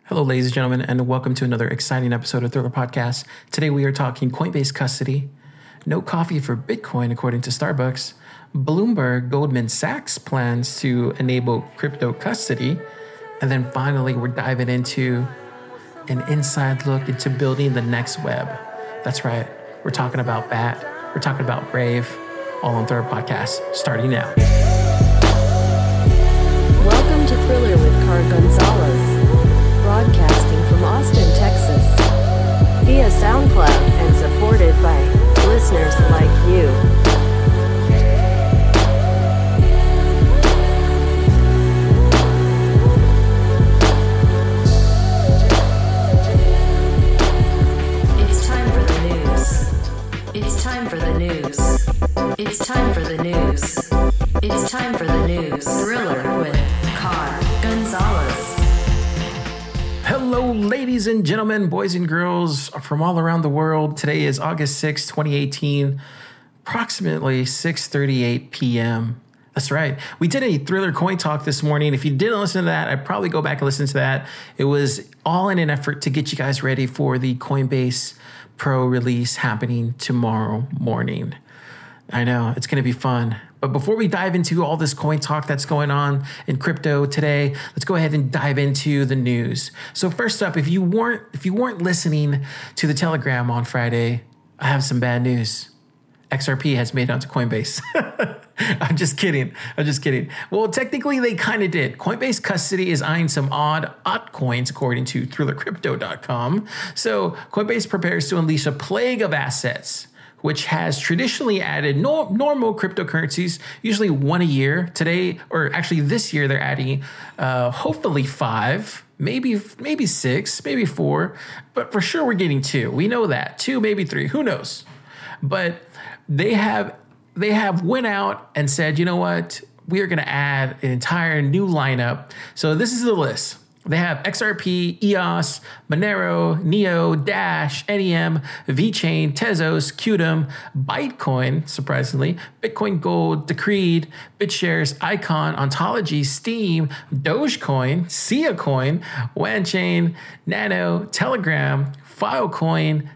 Hello, ladies and gentlemen, and welcome to another exciting episode of Thriller Podcast. Today we are talking Coinbase custody, no coffee for Bitcoin according to Starbucks, Bloomberg Goldman Sachs plans to enable crypto custody, and then finally we're diving into an inside look into building the next web. That's right, we're talking about BAT, we're talking about Brave, all on Thriller Podcast, starting now. Welcome to Thriller with Car Gonzalez. Broadcasting from Austin, Texas, via SoundCloud and supported by listeners like you. It's time for the news. It's time for the news. It's time for the news. It's time for the news. Thriller with Car Gonzalez. Hello, ladies and gentlemen, boys and girls from all around the world. Today is August 6, 2018, approximately 6:38 p.m. That's right. We did a Thriller Coin Talk this morning. If you didn't listen to that, I'd probably go back and listen to that. It was all in an effort to get you guys ready for the Coinbase Pro release happening tomorrow morning. I know, it's going to be fun. But before we dive into all this coin talk that's going on in crypto today, let's go ahead and dive into the news. So first up, if you weren't listening to the Telegram on Friday, I have some bad news. XRP has made it onto Coinbase. I'm just kidding. Well, technically they kind of did. Coinbase custody is eyeing some odd altcoins according to thrillercrypto.com. So Coinbase prepares to unleash a plague of assets, which has traditionally added normal cryptocurrencies, usually one a year. Today, or actually this year, they're adding hopefully 5, maybe 6, maybe 4, but for sure we're getting 2. We know that 2, maybe 3. Who knows? But they have went out and said, you know what? We are going to add an entire new lineup. So this is the list. They have XRP, EOS, Monero, Neo, Dash, NEM, VeChain, Tezos, Qtum, Bytecoin, surprisingly, Bitcoin Gold, Decreed, BitShares, Icon, Ontology, Steem, Dogecoin, SiaCoin, Wanchain, Nano, Telegram, Filecoin,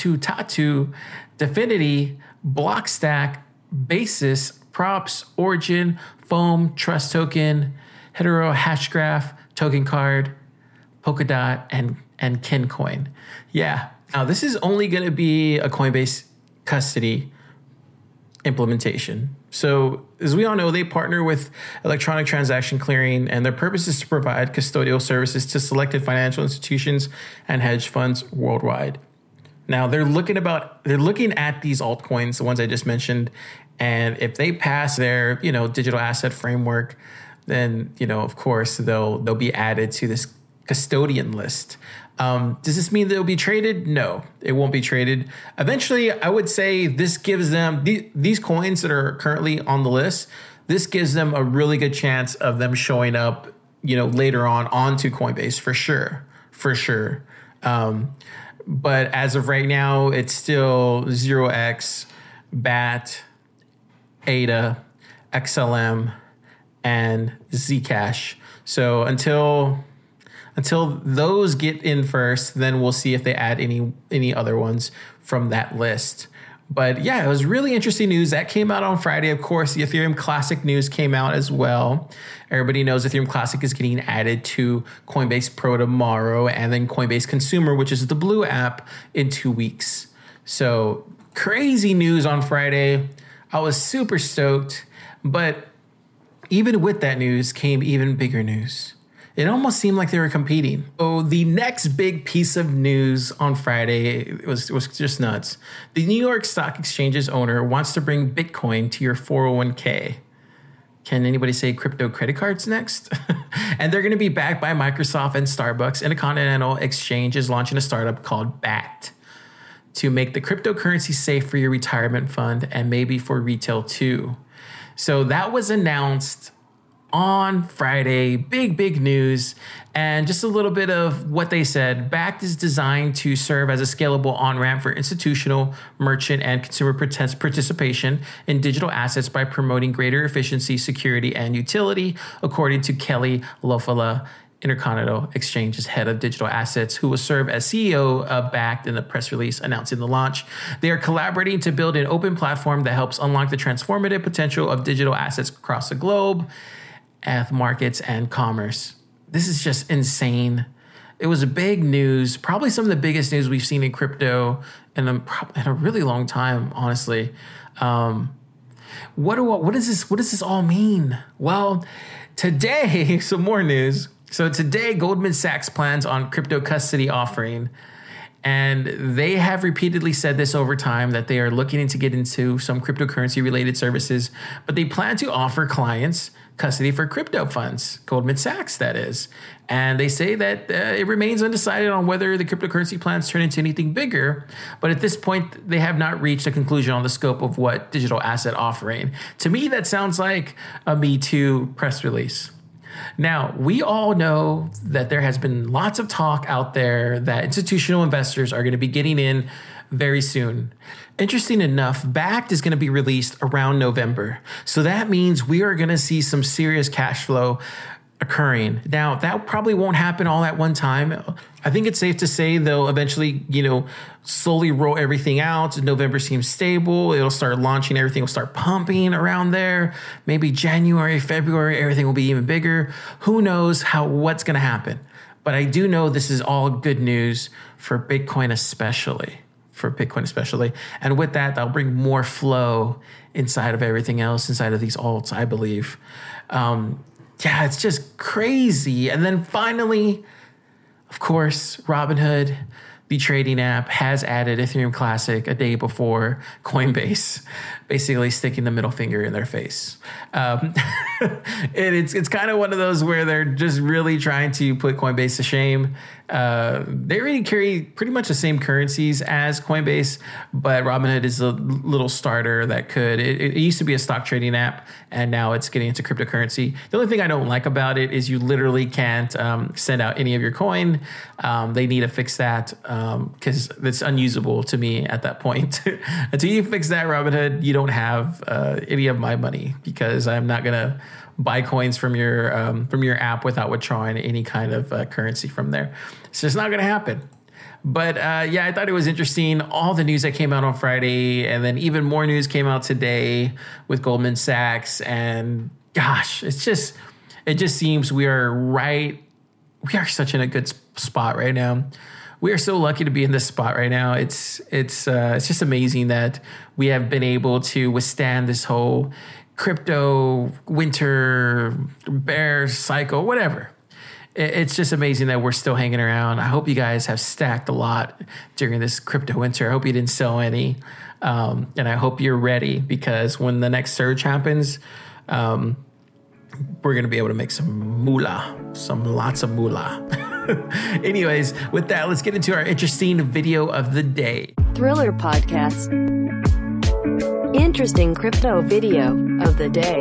Tatu, Definity, Blockstack, Basis, Props, Origin, Foam, Trust Token, Hetero Hashgraph, Token Card, Polkadot, and Kincoin. Yeah. Now, this is only going to be a Coinbase custody implementation. So, as we all know, they partner with Electronic Transaction Clearing, and their purpose is to provide custodial services to selected financial institutions and hedge funds worldwide. Now, they're looking at these altcoins, the ones I just mentioned, and if they pass their, digital asset framework, then, of course, they'll be added to this custodian list. Does this mean they'll be traded? No, it won't be traded. Eventually, I would say this gives them, these coins that are currently on the list, this gives them a really good chance of them showing up, later on onto Coinbase for sure. But as of right now, it's still 0x, BAT, ADA, XLM, and Zcash. So until those get in first, then we'll see if they add any other ones from that list. But yeah, it was really interesting news that came out on Friday. Of course, the Ethereum Classic news came out as well. Everybody knows Ethereum Classic is getting added to Coinbase Pro tomorrow, and then Coinbase Consumer, which is the blue app, in 2 weeks. So crazy news on Friday. I was super stoked, but even with that news came even bigger news. It almost seemed like they were competing. So the next big piece of news on Friday was just nuts. The New York Stock Exchange's owner wants to bring Bitcoin to your 401k. Can anybody say crypto credit cards next? And they're going to be backed by Microsoft and Starbucks. Intercontinental Exchange is launching a startup called BACT to make the cryptocurrency safe for your retirement fund and maybe for retail too. So that was announced on Friday. Big news. And just a little bit of what they said. BACT is designed to serve as a scalable on-ramp for institutional, merchant, and consumer participation in digital assets by promoting greater efficiency, security, and utility, according to Kelly Loeffler, Intercontinental Exchange's head of digital assets, who will serve as CEO of Bakkt in a press release announcing the launch. They are collaborating to build an open platform that helps unlock the transformative potential of digital assets across the globe, markets, and commerce. This is just insane. It was a big news, probably some of the biggest news we've seen in crypto in a really long time, honestly. What does this all mean? Well, today, some more news. So today, Goldman Sachs plans on crypto custody offering, and they have repeatedly said this over time that they are looking to get into some cryptocurrency related services, but they plan to offer clients custody for crypto funds, Goldman Sachs, that is. And they say that it remains undecided on whether the cryptocurrency plans turn into anything bigger. But at this point, they have not reached a conclusion on the scope of what digital asset offering. To me, that sounds like a Me Too press release. Now, we all know that there has been lots of talk out there that institutional investors are going to be getting in very soon. Interesting enough, Bakkt is going to be released around November. So that means we are going to see some serious cash flow occurring. Now, that probably won't happen all at one time. I think it's safe to say they'll eventually, slowly roll everything out. November seems stable. It'll start launching. Everything will start pumping around there. Maybe January, February, everything will be even bigger. Who knows what's going to happen? But I do know this is all good news for Bitcoin especially. And with that, that'll bring more flow inside of everything else, inside of these alts, I believe. Yeah, it's just crazy. And then finally, of course, Robinhood, the trading app, has added Ethereum Classic a day before Coinbase, basically sticking the middle finger in their face. It's kind of one of those where they're just really trying to put Coinbase to shame. They already carry pretty much the same currencies as Coinbase, but Robinhood is a little starter that could. It used to be a stock trading app, and now it's getting into cryptocurrency. The only thing I don't like about it is you literally can't send out any of your coin. They need to fix that because it's unusable to me at that point. Until you fix that, Robinhood, you don't have any of my money because I'm not gonna buy coins from your app without withdrawing any kind of currency from there. It's just not going to happen. But yeah, I thought it was interesting. All the news that came out on Friday, and then even more news came out today with Goldman Sachs. And gosh, it just seems we are such in a good spot right now. We are so lucky to be in this spot right now. It's just amazing that we have been able to withstand this whole crypto winter bear cycle, whatever. It's just amazing that we're still hanging around. I hope you guys have stacked a lot during this crypto winter. I hope you didn't sell any. And I hope you're ready, because when the next surge happens, we're going to be able to make some lots of moolah. Anyways, with that, let's get into our interesting video of the day. Thriller Podcast. Interesting crypto video of the day.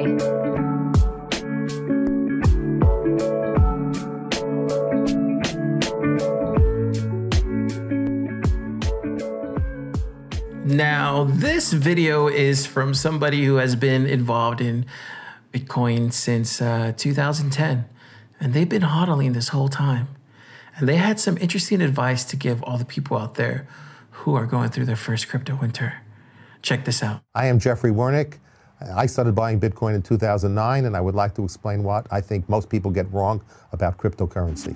Now, this video is from somebody who has been involved in Bitcoin since 2010, and they've been hodling this whole time. And they had some interesting advice to give all the people out there who are going through their first crypto winter. Check this out. I am Jeffrey Wernick. I started buying Bitcoin in 2009, and I would like to explain what I think most people get wrong about cryptocurrency.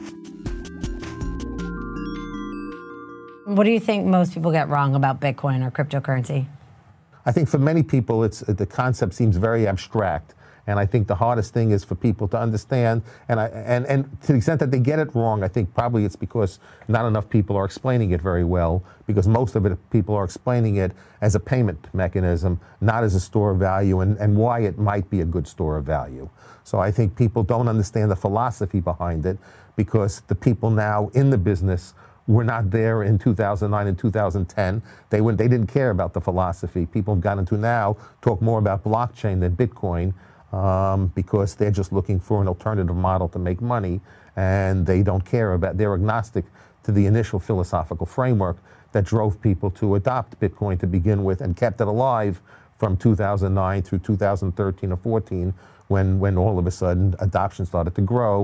What do you think most people get wrong about Bitcoin or cryptocurrency? I think for many people, the concept seems very abstract. And I think the hardest thing is for people to understand. And to the extent that they get it wrong, I think probably it's because not enough people are explaining it very well, because most of it, people are explaining it as a payment mechanism, not as a store of value, and why it might be a good store of value. So I think people don't understand the philosophy behind it, because the people now in the business were not there in 2009 and 2010. They didn't care about the philosophy. People have gotten to now talk more about blockchain than Bitcoin, because they're just looking for an alternative model to make money, and they don't care about, they're agnostic to the initial philosophical framework that drove people to adopt Bitcoin to begin with and kept it alive from 2009 through 2013 or 14, when all of a sudden adoption started to grow.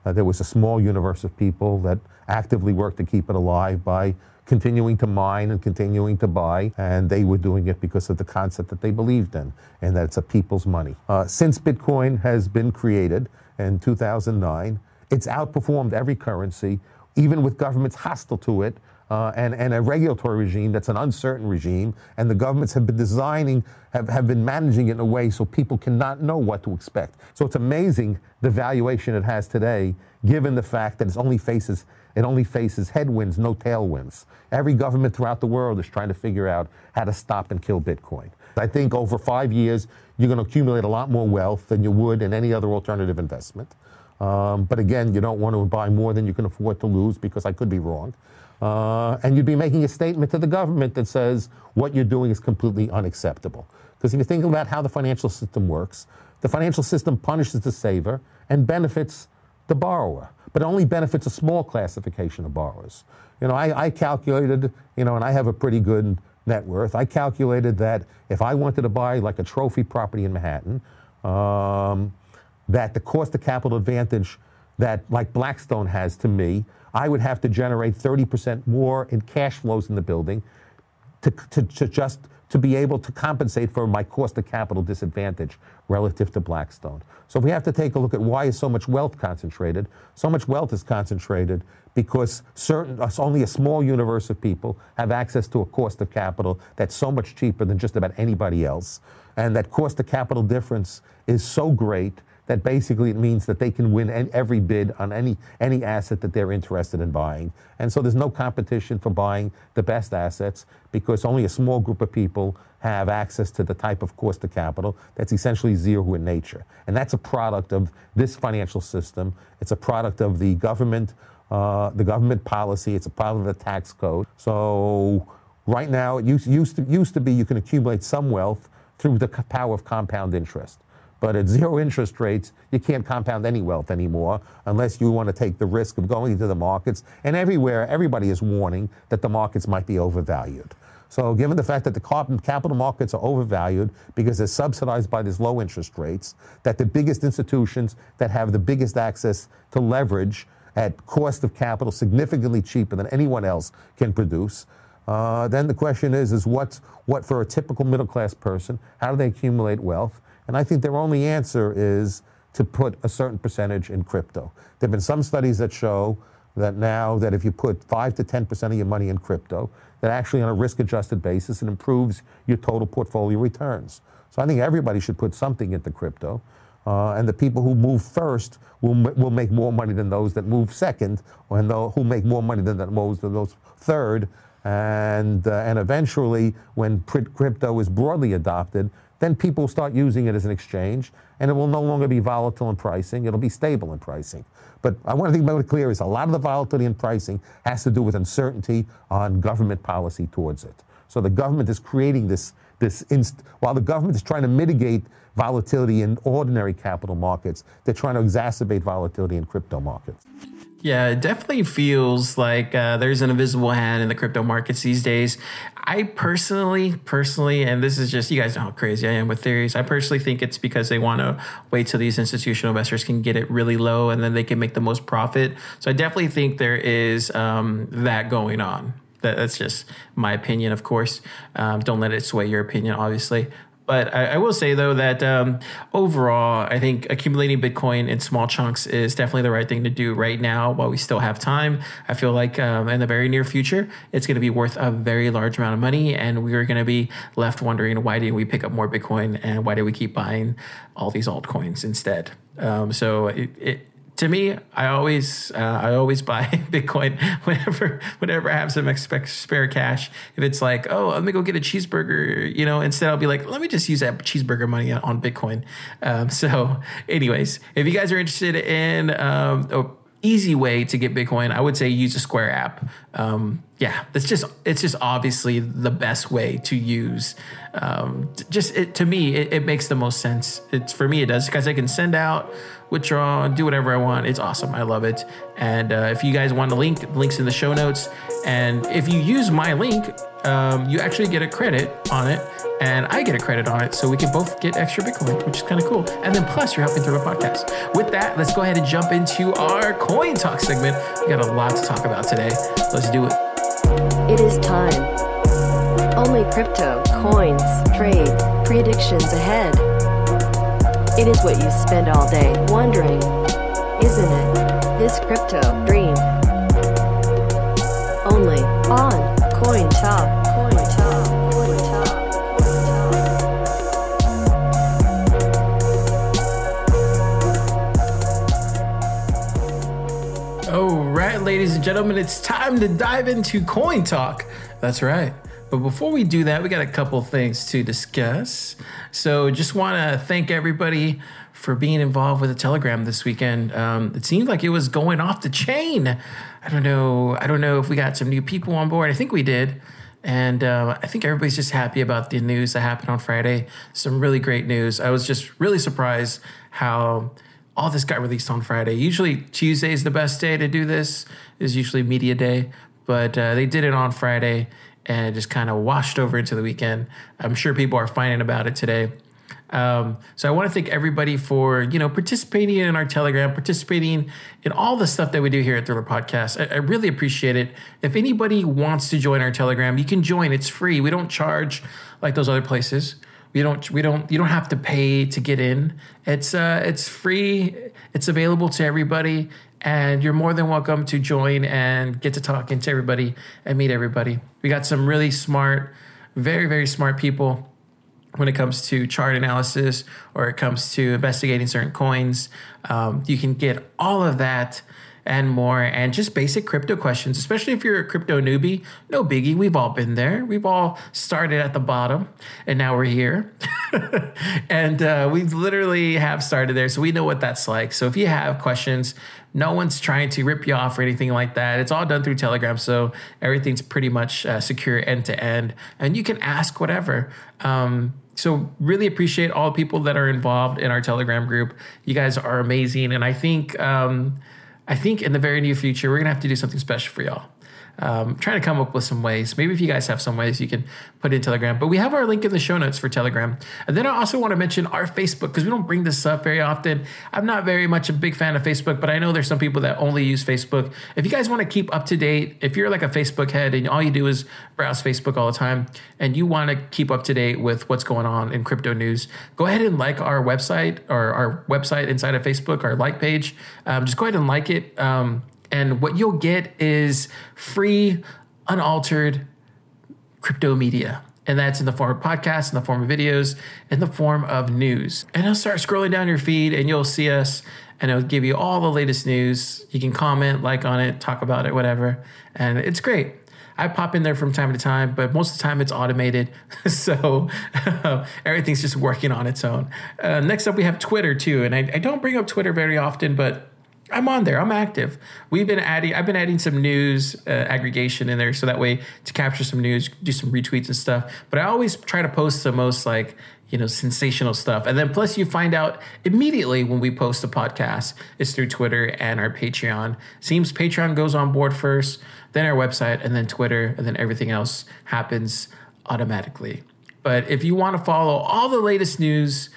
There was a small universe of people that actively worked to keep it alive by continuing to mine and continuing to buy, and they were doing it because of the concept that they believed in, and that it's a people's money. Since Bitcoin has been created in 2009, it's outperformed every currency, even with governments hostile to it, and a regulatory regime that's an uncertain regime, and the governments have been managing it in a way so people cannot know what to expect. So it's amazing the valuation it has today, given the fact that it only faces headwinds, no tailwinds. Every government throughout the world is trying to figure out how to stop and kill Bitcoin. I think over 5 years, you're going to accumulate a lot more wealth than you would in any other alternative investment. But again, you don't want to buy more than you can afford to lose, because I could be wrong. And you'd be making a statement to the government that says what you're doing is completely unacceptable. Because if you think about how the financial system works, the financial system punishes the saver and benefits the borrower, but it only benefits a small classification of borrowers. I calculated, and I have a pretty good net worth. I calculated that if I wanted to buy like a trophy property in Manhattan, that the cost of capital advantage that like Blackstone has to me, I would have to generate 30% more in cash flows in the building to be able to compensate for my cost of capital disadvantage relative to Blackstone. So if we have to take a look at why is so much wealth concentrated, so much wealth is concentrated because only a small universe of people have access to a cost of capital that's so much cheaper than just about anybody else. And that cost of capital difference is so great that basically it means that they can win every bid on any asset that they're interested in buying. And so there's no competition for buying the best assets, because only a small group of people have access to the type of cost of capital that's essentially zero in nature. And that's a product of this financial system. It's a product of the government policy. It's a product of the tax code. So right now, it used to be you can accumulate some wealth through the power of compound interest. But at zero interest rates, you can't compound any wealth anymore unless you want to take the risk of going into the markets. And everywhere, everybody is warning that the markets might be overvalued. So given the fact that the capital markets are overvalued because they're subsidized by these low interest rates, that the biggest institutions that have the biggest access to leverage at cost of capital significantly cheaper than anyone else can produce, then the question is what for a typical middle-class person, how do they accumulate wealth? And I think their only answer is to put a certain percentage in crypto. There have been some studies that show that now that if you put 5 to 10% of your money in crypto, that actually on a risk-adjusted basis, it improves your total portfolio returns. So I think everybody should put something into crypto. And the people who move first will make more money than those that move second, and who make more money than those third. And eventually, when crypto is broadly adopted, then people will start using it as an exchange, and it will no longer be volatile in pricing. It'll be stable in pricing. But I want to make it clear is a lot of the volatility in pricing has to do with uncertainty on government policy towards it. So the government is creating while the government is trying to mitigate volatility in ordinary capital markets, they're trying to exacerbate volatility in crypto markets. Yeah, it definitely feels like there's an invisible hand in the crypto markets these days. I personally, and this is just, you guys know how crazy I am with theories. I personally think it's because they want to wait till these institutional investors can get it really low and then they can make the most profit. So I definitely think there is that going on. That's just my opinion, of course. Don't let it sway your opinion, obviously. But I will say, though, that overall, I think accumulating Bitcoin in small chunks is definitely the right thing to do right now while we still have time. I feel like in the very near future, it's going to be worth a very large amount of money. And we're going to be left wondering, why didn't we pick up more Bitcoin? And why did we keep buying all these altcoins instead? To me, I always buy Bitcoin whenever I have some spare cash. If it's like, oh, let me go get a cheeseburger, instead I'll be like, let me just use that cheeseburger money on Bitcoin. So anyways, if you guys are interested in an easy way to get Bitcoin, I would say use the Square app. It's just obviously the best way to use. To me, it makes the most sense. For me, it does, because I can send out, withdraw, do whatever I want. It's awesome. I love it. And if you guys want the link's in the show notes. And if you use my link, you actually get a credit on it, and I get a credit on it, so we can both get extra Bitcoin, which is kind of cool. And then plus, you're helping Thriller Podcast. With that, let's go ahead and jump into our Coin Talk segment. We got a lot to talk about today. Let's do it. It is time. Only crypto, coins, trade, predictions ahead. It is what you spend all day wondering, isn't it? This crypto dream. Only on Coin Talk. Coin Talk. Coin Talk. All right, ladies and gentlemen, it's time to dive into Coin Talk. That's right. But before we do that, we got a couple things to discuss. So just want to thank everybody for being involved with the Telegram this weekend. It seemed like it was going off the chain. I don't know if we got some new people on board. I think we did. And I think everybody's just happy about the news that happened on Friday. Some really great news. I was just really surprised how all this got released on Friday. Usually Tuesday is the best day to do this. Is usually media day. But they did it on Friday and it just kind of washed over into the weekend. I'm sure people are finding about it today. So I want to thank everybody for, participating in our Telegram, participating in all the stuff that we do here at Thriller Podcast. I really appreciate it. If anybody wants to join our Telegram, you can join. It's free. We don't charge like those other places. You don't have to pay to get in. It's free. It's available to everybody. And you're more than welcome to join and get to talking to everybody and meet everybody. We got some really smart, very, very smart people when it comes to chart analysis or it comes to investigating certain coins. You can get all of that and more, and just basic crypto questions, especially if you're a crypto newbie. No biggie. We've all been there. We've all started at the bottom, and now we're here. And we've literally have started there, so we know what that's like. So if you have questions, no one's trying to rip you off or anything like that. It's all done through Telegram, so everything's pretty much secure end to end, and you can ask whatever. So really appreciate all the people that are involved in our Telegram group. You guys are amazing, and I think in the very near future, we're going to have to do something special for y'all. Trying to come up with some ways. Maybe if you guys have some ways, you can put in Telegram. But we have our link in the show notes for Telegram. And then I also want to mention our Facebook, because we don't bring this up very often. I'm not very much a big fan of Facebook, but I know there's some people that only use Facebook. If you guys want to keep up to date, if you're like a Facebook head and all you do is browse Facebook all the time, and you want to keep up to date with what's going on in crypto news, go ahead and like our website, or our website inside of Facebook, our like page. Just go ahead and like it. And what you'll get is free, unaltered crypto media. And that's in the form of podcasts, in the form of videos, in the form of news. And I'll start scrolling down your feed and you'll see us, and it'll give you all the latest news. You can comment, like on it, talk about it, whatever. And it's great. I pop in there from time to time, but most of the time it's automated. So everything's just working on its own. Next up, we have Twitter too. And I don't bring up Twitter very often, but I'm on there. I'm active. I've been adding some news aggregation in there, so that way to capture some news, do some retweets and stuff. But I always try to post the most sensational stuff. And then plus you find out immediately when we post a podcast. It's through Twitter and our Patreon. Seems Patreon goes on board first, then our website, and then Twitter, and then everything else happens automatically. But if you want to follow all the latest news,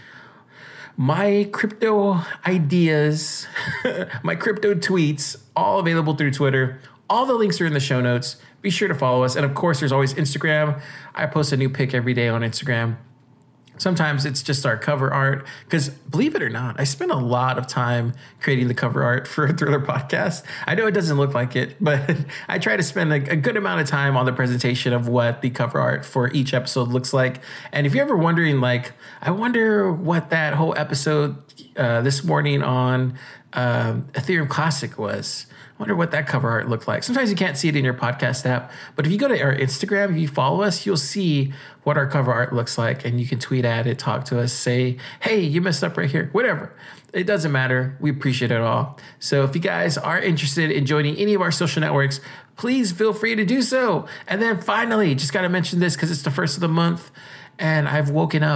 my crypto ideas, my crypto tweets, all available through Twitter. All the links are in the show notes. Be sure to follow us. And of course, there's always Instagram. I post a new pic every day on Instagram. Sometimes it's just our cover art, because believe it or not, I spend a lot of time creating the cover art for a Thriller Podcast. I know it doesn't look like it, but I try to spend a good amount of time on the presentation of what the cover art for each episode looks like. And if you're ever wondering, I wonder what that whole episode this morning on Ethereum Classic was. I wonder what that cover art looked like. Sometimes you can't see it in your podcast app, but if you go to our Instagram, if you follow us, you'll see what our cover art looks like, and you can tweet at it, talk to us, say, hey, you messed up right here, whatever. It doesn't matter. We appreciate it all. So if you guys are interested in joining any of our social networks, please feel free to do so. And then finally, just got to mention this because it's the first of the month, and I've woken up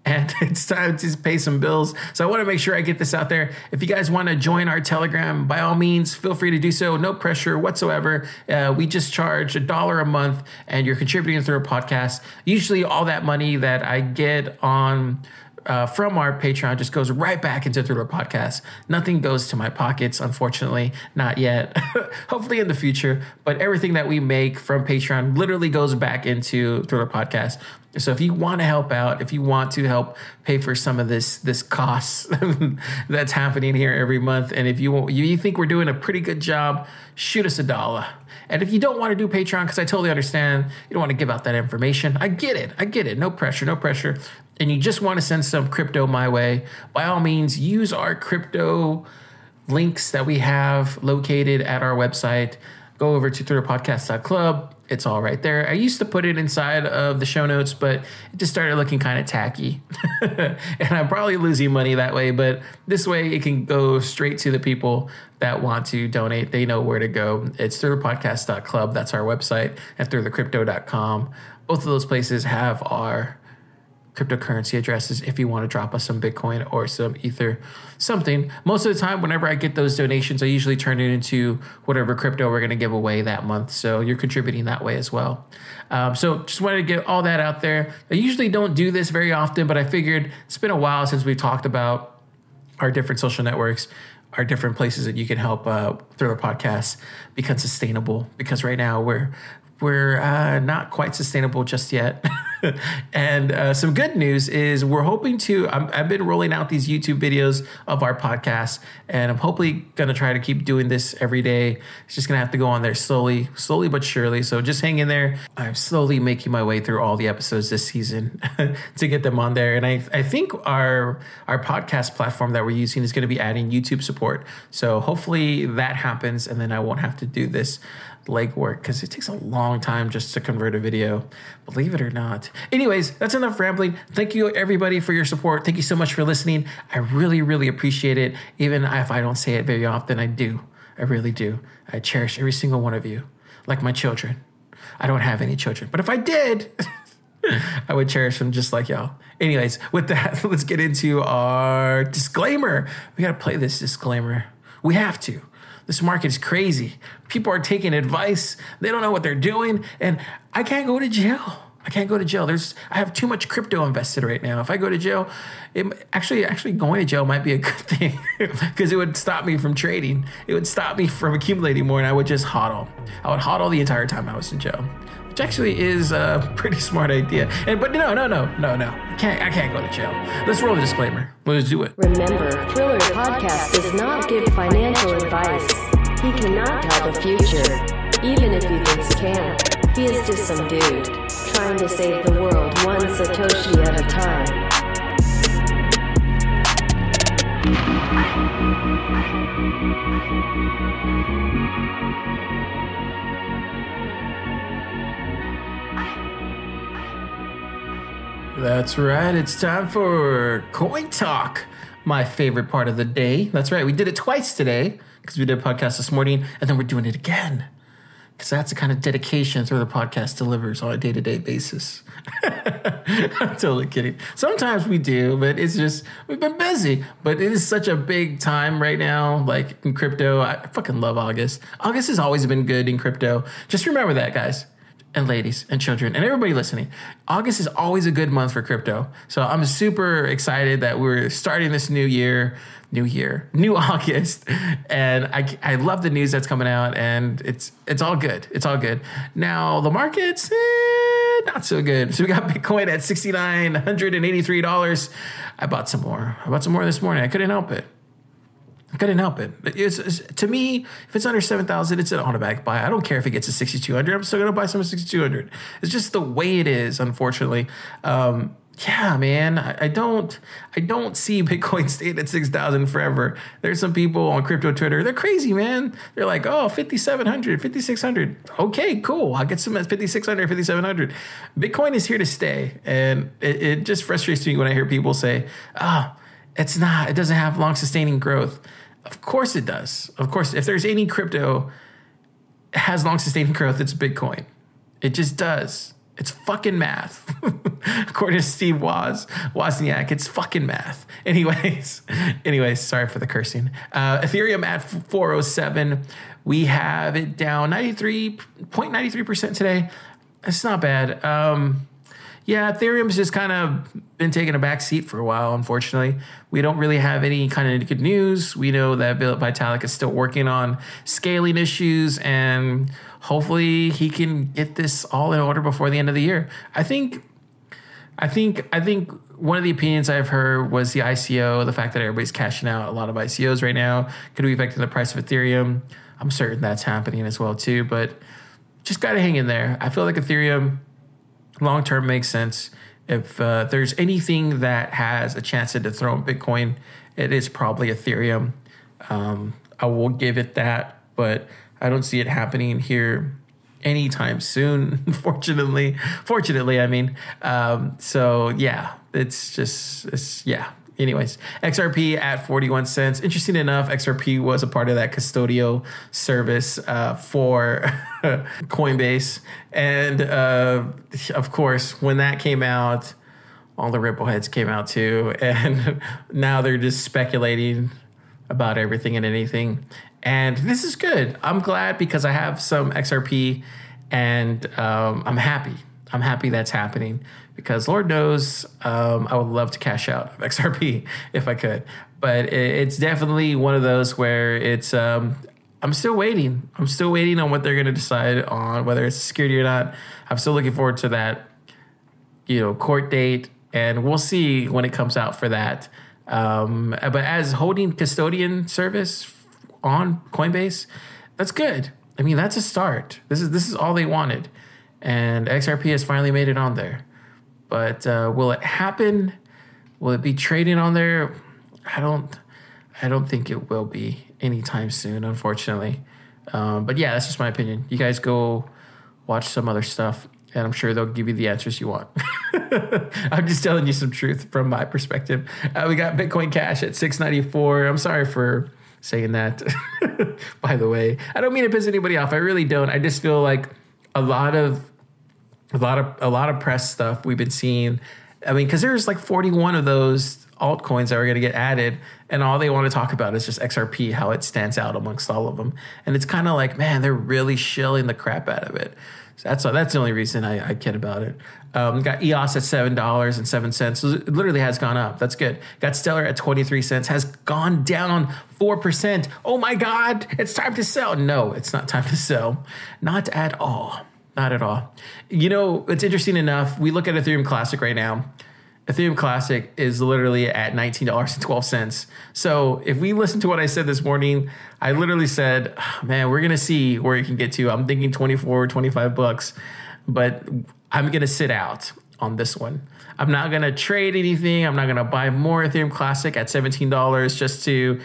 and it's time to pay some bills. So I want to make sure I get this out there. If you guys want to join our Telegram, by all means, feel free to do so. No pressure whatsoever. We just charge $1 a month, and you're contributing through a podcast. Usually all that money that I get on from our Patreon just goes right back into Thriller Podcast. Nothing goes to my pockets, unfortunately, not yet. Hopefully in the future, but everything that we make from Patreon literally goes back into Thriller Podcast. So if you want to help out, if you want to help pay for some of this costs that's happening here every month, and if you think we're doing a pretty good job, shoot us $1. And if you don't want to do Patreon, because I totally understand, you don't want to give out that information. I get it. No pressure. And you just want to send some crypto my way, by all means, use our crypto links that we have located at our website. Go over to thrillerpodcast.club. It's all right there. I used to put it inside of the show notes, but it just started looking kind of tacky. And I'm probably losing money that way, but this way it can go straight to the people that want to donate. They know where to go. It's thrillerpodcast.club. That's our website, and thrillercrypto.com. Both of those places have our cryptocurrency addresses if you want to drop us some Bitcoin or some Ether, something. Most of the time, whenever I get those donations, I usually turn it into whatever crypto we're going to give away that month. So you're contributing that way as well. So just wanted to get all that out there. I usually don't do this very often, but I figured it's been a while since we talked about our different social networks, our different places that you can help Thriller Podcasts become sustainable, because right now we're not quite sustainable just yet. And some good news is we're hoping to, I've been rolling out these YouTube videos of our podcast, and I'm hopefully going to try to keep doing this every day. It's just going to have to go on there slowly but surely. So just hang in there. I'm slowly making my way through all the episodes this season to get them on there. And I think our podcast platform that we're using is going to be adding YouTube support. So hopefully that happens, and then I won't have to do this legwork, because it takes a long time just to convert a video, believe it or not. Anyways, that's enough rambling. Thank you everybody for your support. Thank you so much for listening. I really appreciate it. Even if I don't say it very often, I do. I really do. I cherish every single one of you, like my children. I don't have any children, but if I did, I would cherish them just like y'all. Anyways, with that, let's get into our disclaimer. We got to play this disclaimer. We have to. This market is crazy. People are taking advice. They don't know what they're doing. And I can't go to jail. I have too much crypto invested right now. If I go to jail, actually going to jail might be a good thing, because it would stop me from trading. It would stop me from accumulating more, and I would just hodl. I would hodl the entire time I was in jail, which actually is a pretty smart idea. But no. I can't go to jail. Let's roll the disclaimer. Let's do it. Remember, Thriller Podcast does not give financial advice. He cannot tell the future, even if he thinks can. He is just some dude trying to save the world one Satoshi at a time. That's right. It's time for Coin Talk, my favorite part of the day. That's right. We did it twice today, because we did a podcast this morning, and then we're doing it again, because that's the kind of dedication Thriller Podcast delivers on a day-to-day basis. I'm totally kidding. Sometimes we do, but it's just, we've been busy. But it is such a big time right now, like in crypto. I fucking love August. August has always been good in crypto. Just remember that, guys. And ladies and children and everybody listening. August is always a good month for crypto. So I'm super excited that we're starting this new August. And I love the news that's coming out, and it's all good. It's all good. Now the market's not so good. So we got Bitcoin at $6,983. I bought some more this morning. I couldn't help it. It's, to me, if it's under 7,000, it's an automatic buy. I don't care if it gets to 6,200. I'm still going to buy some at 6,200. It's just the way it is, unfortunately. Yeah, man, I don't see Bitcoin staying at 6,000 forever. There's some people on crypto Twitter. They're crazy, man. They're like, oh, 5,700, 5,600. Okay, cool. I'll get some at 5,600, 5,700. Bitcoin is here to stay. And it just frustrates me when I hear people say, oh, it doesn't have long sustaining growth. Of course it does. Of course, if there's any crypto that has long sustaining growth, it's Bitcoin. It just does. It's fucking math. According to Steve Wozniak, it's fucking math. Anyways, sorry for the cursing. Ethereum at 407. We have it down 0.93% today. It's not bad. Yeah, Ethereum's just kind of been taking a back seat for a while, unfortunately. We don't really have any kind of good news. We know that Vitalik is still working on scaling issues, and hopefully he can get this all in order before the end of the year. I think one of the opinions I've heard was the ICO, the fact that everybody's cashing out a lot of ICOs right now could be affecting the price of Ethereum. I'm certain that's happening as well too, but just got to hang in there. I feel like Ethereum long-term makes sense. If there's anything that has a chance to dethrone Bitcoin, it is probably Ethereum. I will give it that, but I don't see it happening here anytime soon, fortunately, I mean. So yeah, yeah. Anyways, XRP at 41 cents. Interesting enough, XRP was a part of that custodial service for Coinbase. And of course, when that came out, all the Ripple heads came out too. And now they're just speculating about everything and anything. And this is good. I'm glad because I have some XRP and I'm happy. I'm happy that's happening because Lord knows I would love to cash out of XRP if I could. But it's definitely one of those where it's I'm still waiting. I'm still waiting on what they're going to decide on whether it's security or not. I'm still looking forward to that, court date, and we'll see when it comes out for that. But as holding custodian service on Coinbase, that's good. I mean, that's a start. This is all they wanted. And XRP has finally made it on there. But will it happen? Will it be trading on there? I don't think it will be anytime soon, unfortunately. But yeah, that's just my opinion. You guys go watch some other stuff, and I'm sure they'll give you the answers you want. I'm just telling you some truth from my perspective. We got Bitcoin Cash at $6.94. I'm sorry for saying that, by the way. I don't mean to piss anybody off. I really don't. I just feel like a lot of press stuff we've been seeing. I mean, because there's like 41 of those altcoins that are going to get added, and all they want to talk about is just XRP, how it stands out amongst all of them. And it's kind of like, man, they're really shilling the crap out of it. So that's the only reason I kid about it. Got EOS at $7.07. So it literally has gone up. That's good. Got Stellar at 23 cents. Has gone down 4%. Oh my God, it's time to sell. No, it's not time to sell. Not at all. Not at all. It's interesting enough. We look at Ethereum Classic right now. Ethereum Classic is literally at $19.12. So if we listen to what I said this morning, I literally said, man, we're going to see where it can get to. I'm thinking 24, 25 bucks, but I'm going to sit out on this one. I'm not going to trade anything. I'm not going to buy more Ethereum Classic at $17 just to,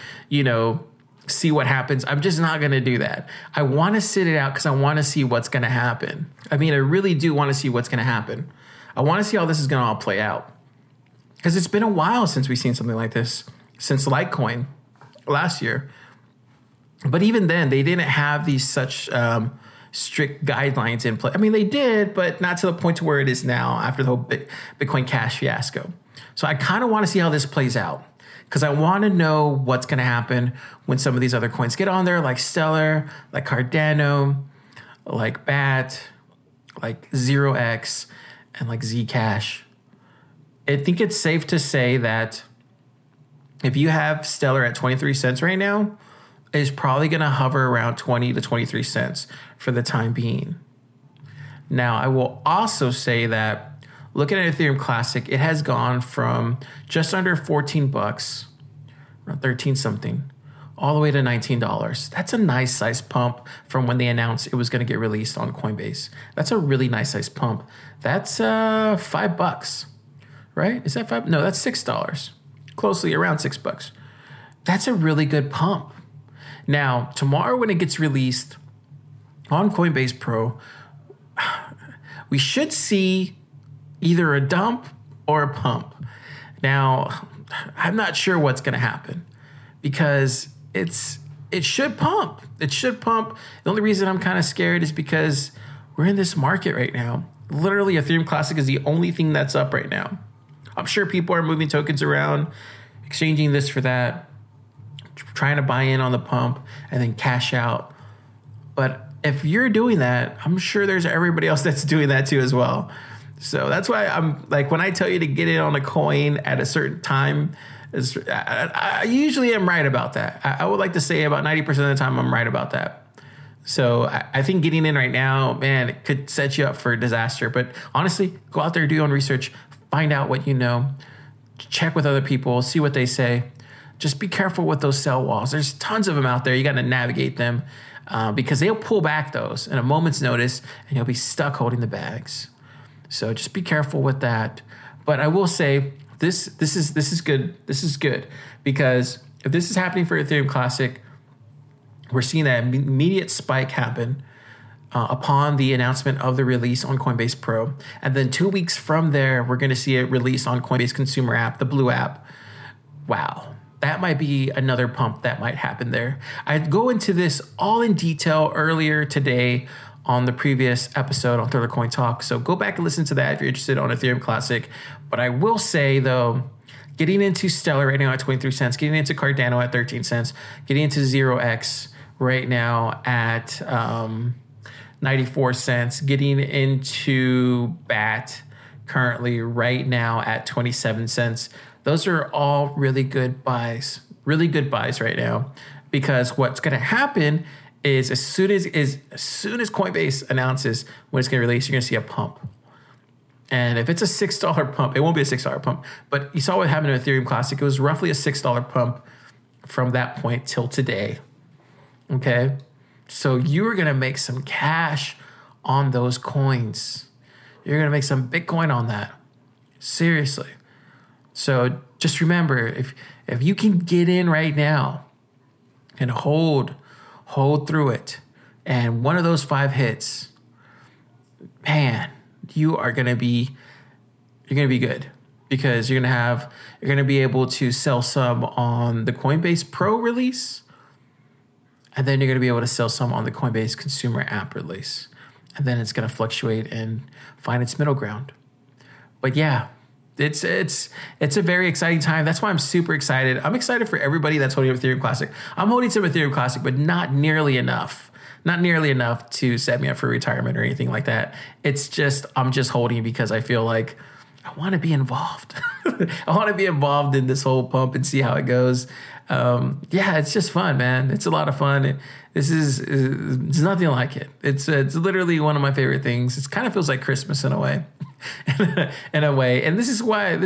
see what happens. I'm just not going to do that. I want to sit it out because I want to see what's going to happen. I mean, I really do want to see what's going to happen. I want to see how this is going to all play out. Because it's been a while since we've seen something like this, since Litecoin last year. But even then, they didn't have these such strict guidelines in place. I mean, they did, but not to the point to where it is now after the whole Bitcoin Cash fiasco. So I kind of want to see how this plays out. Because I want to know what's going to happen when some of these other coins get on there, like Stellar, like Cardano, like BAT, like 0x, and like Zcash. I think it's safe to say that if you have Stellar at 23 cents right now, it's probably going to hover around 20 to 23 cents for the time being. Now, I will also say that looking at Ethereum Classic, it has gone from just under 14 bucks, around 13 something, all the way to $19. That's a nice size pump from when they announced it was going to get released on Coinbase. That's a really nice size pump. That's $5, right? Is that $5? No, that's $6. Closely around $6. That's a really good pump. Now, tomorrow when it gets released on Coinbase Pro, we should see either a dump or a pump. Now, I'm not sure what's going to happen because it should pump. It should pump. The only reason I'm kind of scared is because we're in this market right now Literally, Ethereum Classic is the only thing that's up right now. I'm sure people are moving tokens around, exchanging this for that, trying to buy in on the pump and then cash out. But if you're doing that, I'm sure there's everybody else that's doing that too as well. So that's why I'm like, when I tell you to get in on a coin at a certain time, I usually am right about that. I would like to say about 90% of the time I'm right about that. So I think getting in right now, man, it could set you up for a disaster. But honestly, go out there, do your own research, find out what you know, check with other people, see what they say. Just be careful with those sell walls. There's tons of them out there. You got to navigate them because they'll pull back those in a moment's notice and you'll be stuck holding the bags. So just be careful with that. But I will say this is good. This is good because if this is happening for Ethereum Classic, we're seeing that immediate spike happen upon the announcement of the release on Coinbase Pro. And then 2 weeks from there, we're going to see it release on Coinbase Consumer app, the Blue app. Wow. That might be another pump that might happen there. I'd go into this all in detail earlier today on the previous episode on Thriller Coin Talk. So go back and listen to that if you're interested on Ethereum Classic. But I will say, though, getting into Stellar right now at 23 cents, getting into Cardano at 13 cents, getting into 0x right now at 94 cents, getting into BAT currently right now at 27 cents. Those are all really good buys right now, because what's going to happen is as soon as Coinbase announces when it's going to release, you're going to see a pump. And if it's a $6 pump, it won't be a $6 pump, but you saw what happened to Ethereum Classic. It was roughly a $6 pump from that point till today. Okay. So you're going to make some cash on those coins. You're going to make some Bitcoin on that. Seriously. So just remember, if you can get in right now and hold through it, and one of those 5 hits, man, you're going to be good, because you're going to be able to sell some on the Coinbase Pro release, and then you're going to be able to sell some on the Coinbase Consumer app release, and then it's going to fluctuate and find its middle ground. But yeah, it's a very exciting time. That's why I'm super excited. I'm excited for everybody that's holding Ethereum Classic. I'm holding some Ethereum Classic, but not nearly enough. Not nearly enough to set me up for retirement or anything like that. I'm just holding because I feel like I want to be involved. I want to be involved in this whole pump and see how it goes. Yeah, it's just fun, man. It's a lot of fun. It's nothing like it. It's literally one of my favorite things. It kind of feels like Christmas in a way. In a way. And this is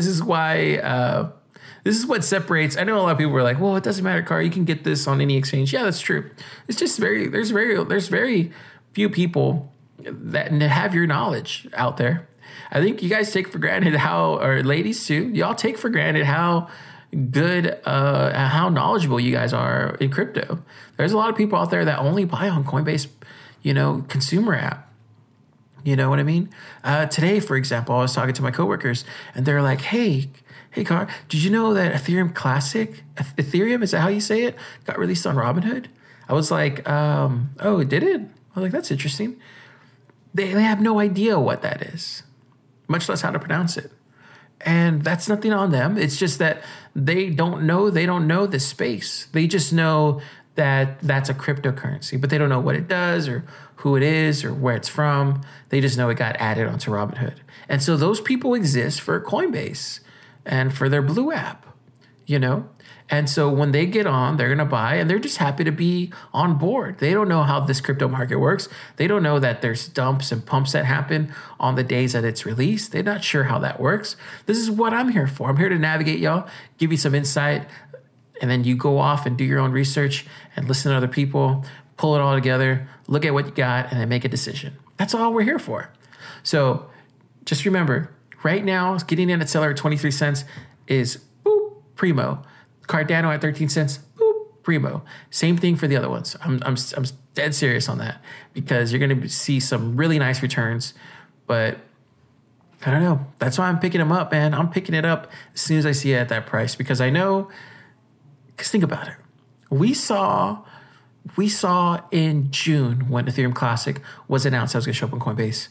what separates. I know a lot of people were like, well, it doesn't matter, Car, you can get this on any exchange. Yeah, that's true. It's just there's very few people that have your knowledge out there. I think you guys take for granted or ladies too, y'all take for granted how good, how knowledgeable you guys are in crypto. There's a lot of people out there that only buy on Coinbase, consumer app. You know what I mean? Today, for example, I was talking to my coworkers and they're like, hey, Car, did you know that Ethereum Classic, Ethereum, is that how you say it, got released on Robinhood? I was like, oh, it did it? I was like, that's interesting. They have no idea what that is, much less how to pronounce it. And that's nothing on them. It's just that they don't know this space. They just know that that's a cryptocurrency, but they don't know what it does or who it is or where it's from. They just know it got added onto Robinhood. And so those people exist for Coinbase and for their Blue app, And so when they get on, they're going to buy, and they're just happy to be on board. They don't know how this crypto market works. They don't know that there's dumps and pumps that happen on the days that it's released. They're not sure how that works. This is what I'm here for. I'm here to navigate y'all, give you some insight, and then you go off and do your own research and listen to other people, pull it all together, look at what you got, and then make a decision. That's all we're here for. So just remember, right now, getting in at Stellar at 23 cents is primo. Cardano at 13 cents, primo. Same thing for the other ones. I'm dead serious on that, because you're going to see some really nice returns. But I don't know. That's why I'm picking them up, man. I'm picking it up as soon as I see it at that price, because I know. Because think about it. We saw in June when Ethereum Classic was announced that was going to show up on Coinbase.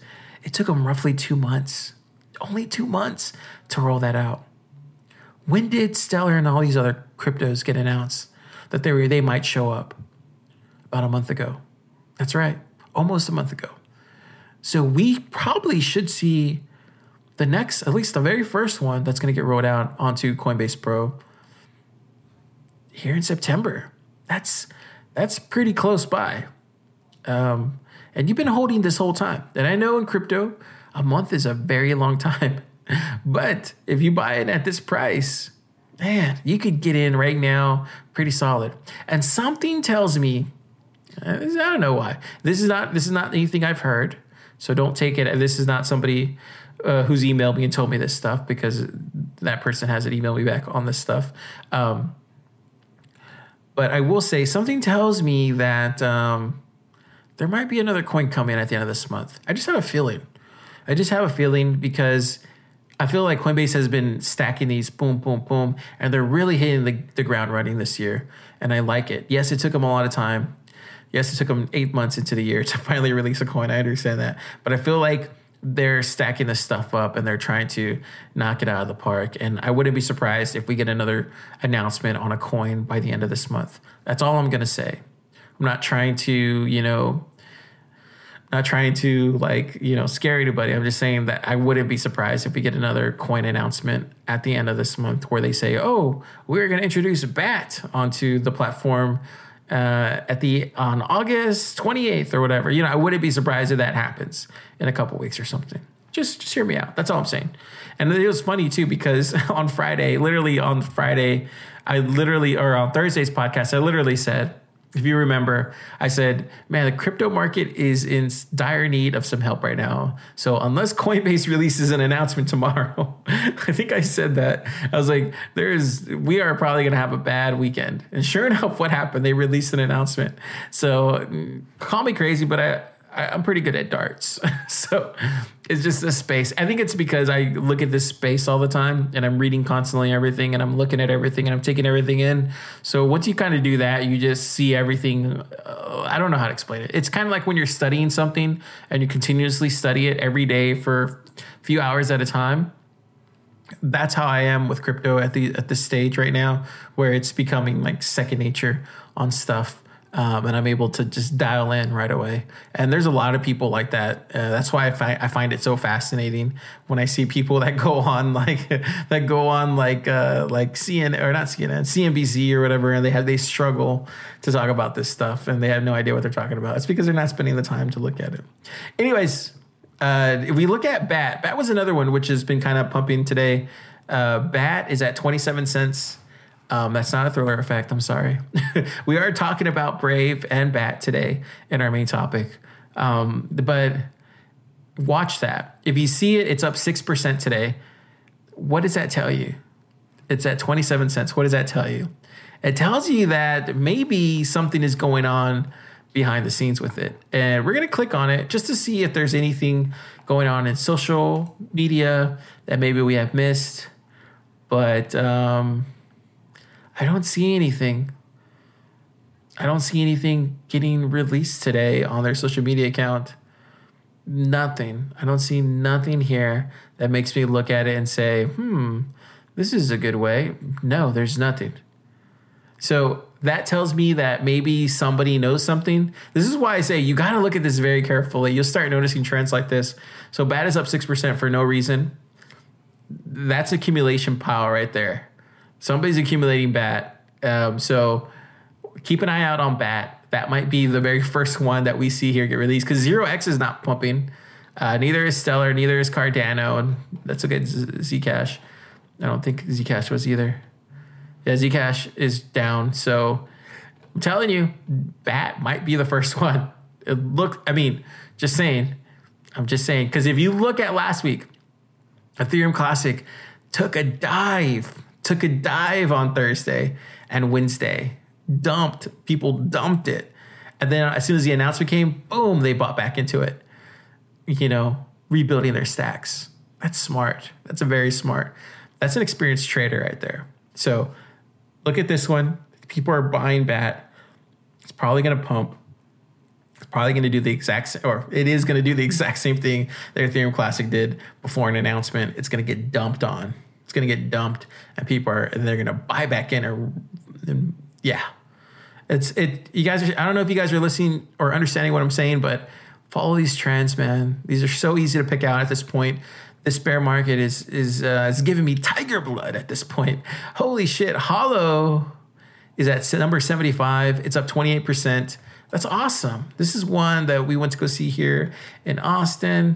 It took them roughly 2 months, only 2 months to roll that out. When did Stellar and all these other cryptos get announced that they might show up? About a month ago. That's right, almost a month ago. So we probably should see the next, at least the very first one that's going to get rolled out onto Coinbase Pro here in September. That's pretty close by. And you've been holding this whole time. And I know in crypto, a month is a very long time. But if you buy it at this price, man, you could get in right now pretty solid. And something tells me, I don't know why. This is not anything I've heard. So don't take it. This is not somebody who's emailed me and told me this stuff, because that person hasn't emailed me back on this stuff. But I will say something tells me that there might be another coin coming at the end of this month. I just have a feeling. Because I feel like Coinbase has been stacking these boom, boom, boom, and they're really hitting the ground running this year. And I like it. Yes, it took them a lot of time. Yes, it took them 8 months into the year to finally release a coin. I understand that. But I feel like they're stacking this stuff up and they're trying to knock it out of the park. And I wouldn't be surprised if we get another announcement on a coin by the end of this month. That's all I'm going to say. I'm not trying to, scare anybody. I'm just saying that I wouldn't be surprised if we get another coin announcement at the end of this month where they say, oh, we're going to introduce BAT onto the platform on August 28th or whatever. I wouldn't be surprised if that happens in a couple weeks or something. Just hear me out. That's all I'm saying. And it was funny too, because on Thursday's podcast, I literally said, if you remember, I said, man, the crypto market is in dire need of some help right now. So unless Coinbase releases an announcement tomorrow, I think I said that. I was like, we are probably going to have a bad weekend. And sure enough, what happened? They released an announcement. So call me crazy, but I'm pretty good at darts. So it's just a space. I think it's because I look at this space all the time and I'm reading constantly everything and I'm looking at everything and I'm taking everything in. So once you kind of do that, you just see everything. I don't know how to explain it. It's kind of like when you're studying something and you continuously study it every day for a few hours at a time. That's how I am with crypto at this stage right now, where it's becoming like second nature on stuff. And I'm able to just dial in right away. And there's a lot of people like that. That's why I find it so fascinating when I see people that go on like CNN or not CNN, CNBC or whatever, and they struggle to talk about this stuff and they have no idea what they're talking about. It's because they're not spending the time to look at it. Anyways, if we look at BAT was another one which has been kind of pumping today. BAT is at 27 cents. That's not a thriller effect. I'm sorry. We are talking about Brave and BAT today in our main topic. But watch that. If you see it, it's up 6% today. What does that tell you? It's at 27 cents. What does that tell you? It tells you that maybe something is going on behind the scenes with it. And we're going to click on it just to see if there's anything going on in social media that maybe we have missed. But I don't see anything. I don't see anything getting released today on their social media account. Nothing. I don't see nothing here that makes me look at it and say, this is a good way. No, there's nothing. So that tells me that maybe somebody knows something. This is why I say you got to look at this very carefully. You'll start noticing trends like this. So BAT is up 6% for no reason. That's accumulation power right there. Somebody's accumulating BAT. So keep an eye out on BAT. That might be the very first one that we see here get released, because 0x is not pumping. Neither is Stellar. Neither is Cardano. And that's okay. Zcash. I don't think Zcash was either. Yeah, Zcash is down. So I'm telling you, BAT might be the first one. Just saying. I'm just saying. Because if you look at last week, Ethereum Classic took a dive on Thursday and Wednesday. People dumped it. And then as soon as the announcement came, boom, they bought back into it. Rebuilding their stacks. That's smart. That's very smart. That's an experienced trader right there. So look at this one. People are buying BAT. It's probably going to pump. probably going to do the exact or it is going to do the exact same thing that Ethereum Classic did before an announcement. It's going to get dumped on. It's going to get dumped, and they're going to buy back in. Yeah, you guys. I don't know if you guys are listening or understanding what I'm saying, but follow these trends, man. These are so easy to pick out at this point. This bear market is giving me tiger blood at this point. Holy shit! Hollow is at number 75. It's up 28%. That's awesome. This is one that we went to go see here in Austin.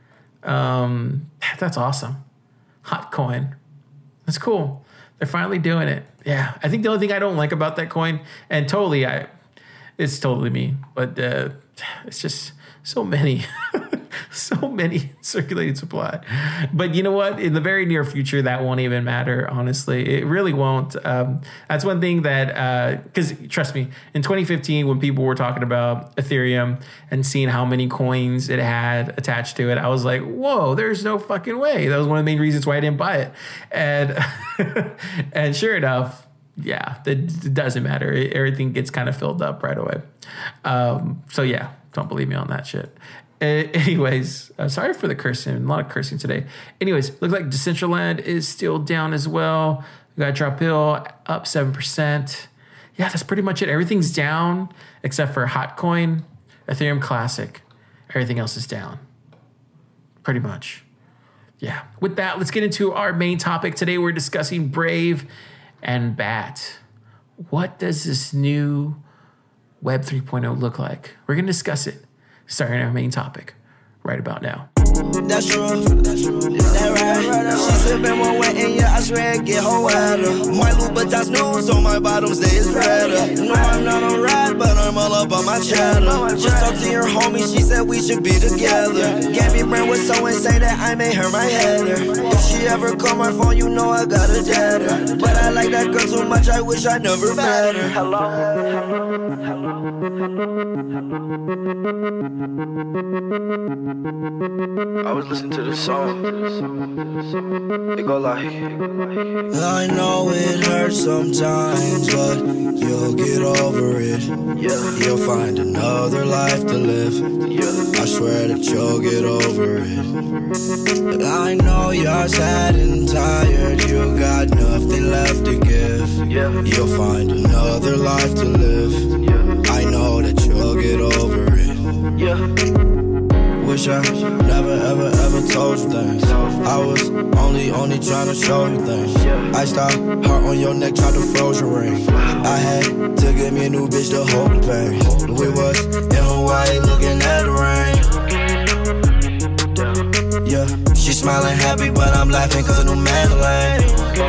That's awesome. Hot coin. That's cool. They're finally doing it. Yeah. I think the only thing I don't like about that coin, and it's totally me, but it's just so many, so many circulating supply. But you know what? In the very near future, that won't even matter, honestly. It really won't. That's one thing that, because trust me, in 2015, when people were talking about Ethereum and seeing how many coins it had attached to it, I was like, whoa, there's no fucking way. That was one of the main reasons why I didn't buy it. And, and sure enough, yeah, it doesn't matter. Everything gets kind of filled up right away. So yeah, don't believe me on that shit. Anyways, sorry for the cursing. A lot of cursing today. Anyways, looks like Decentraland is still down as well. We got Drophill up 7%. Yeah, that's pretty much it. Everything's down except for Hotcoin, Ethereum Classic. Everything else is down. Pretty much. Yeah. With that, let's get into our main topic. Today we're discussing Brave and BAT. What does this new Web 3.0 look like? We're going to discuss it, starting our main topic right about now. That's true. That right. She sippin' one wet and yeah, I swear it get her wetter. My Louboutins new, so my bottoms they is redder. No, I'm not on ride, but I'm all up on my cheddar. Just talked to your homie, she said we should be together. Gave me brain with so insane that I made her my header. If she ever call my phone, you know I got a deader. But I like that girl too much, I wish I never met her. I was listening to the song. It go like, I know it hurts sometimes, but you'll get over it. yeah, You'll find another life to live. yeah, I swear that you'll get over it. I know you're sad and tired, you got nothing left to give. yeah, You'll find another life to live. yeah, I know that you'll get over it. yeah. Wish I never ever told you things. I was only trying to show you things. I stopped, heart on your neck, tried to froze your ring. I had to get me a new bitch to hold the pain. We was in Hawaii looking at the rain. Yeah, she smiling happy, but I'm laughing cause a new Mandalay.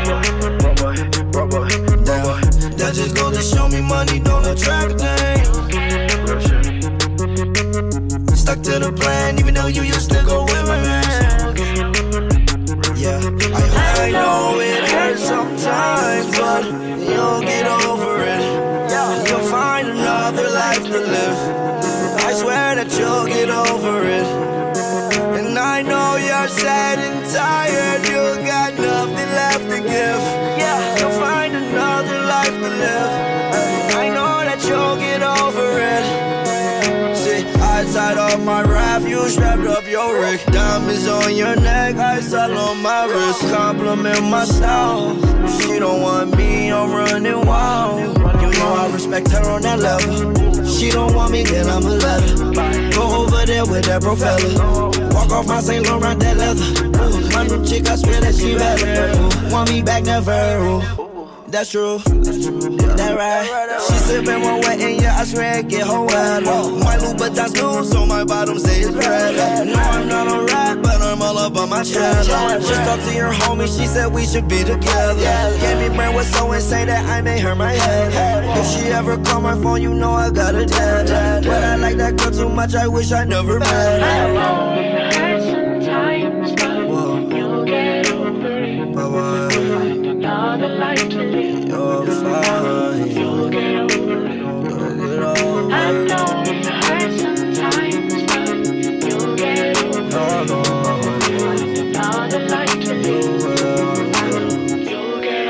Damn, that just goes to show me money don't attract a thing. Stuck to the plan, even though you used to go with my man. Yeah, I know it hurts sometimes, but you'll get over it. You'll find another life to live. I swear that you'll get over it. And I know you're sad and tired, you got nothing left to give. You'll find another life to live. I know that you'll get over it. I tied up my refuge, wrapped up your rig. Diamonds on your neck, ice all on my wrist. Compliment my style. She don't want me, I'm running wild. You know I respect her on that level. She don't want me, then I'ma let her. Go over there with that bro fella. Walk off my St. Laurent, that leather. My new chick, I swear that she better. Want me back, never. That's true. That right. She sippin' one wet and yeah, I swear it get her wetter. My Louboutins new, so my bottoms they is redder. No, I'm not on ride, but I'm all up on my cheddar. Just talked to your homie, she said we should be together. Gave me brain was so insane that I made her my head. If she ever call my phone, you know I got a dead. But I like that girl too much, I wish I never met her. I know it hurts sometimes, but you'll get over it. Bye-bye. Find another life to live. You're fine. You'll get over it. I know it hurts sometimes, but you'll get over it. Find another life to live. You'll get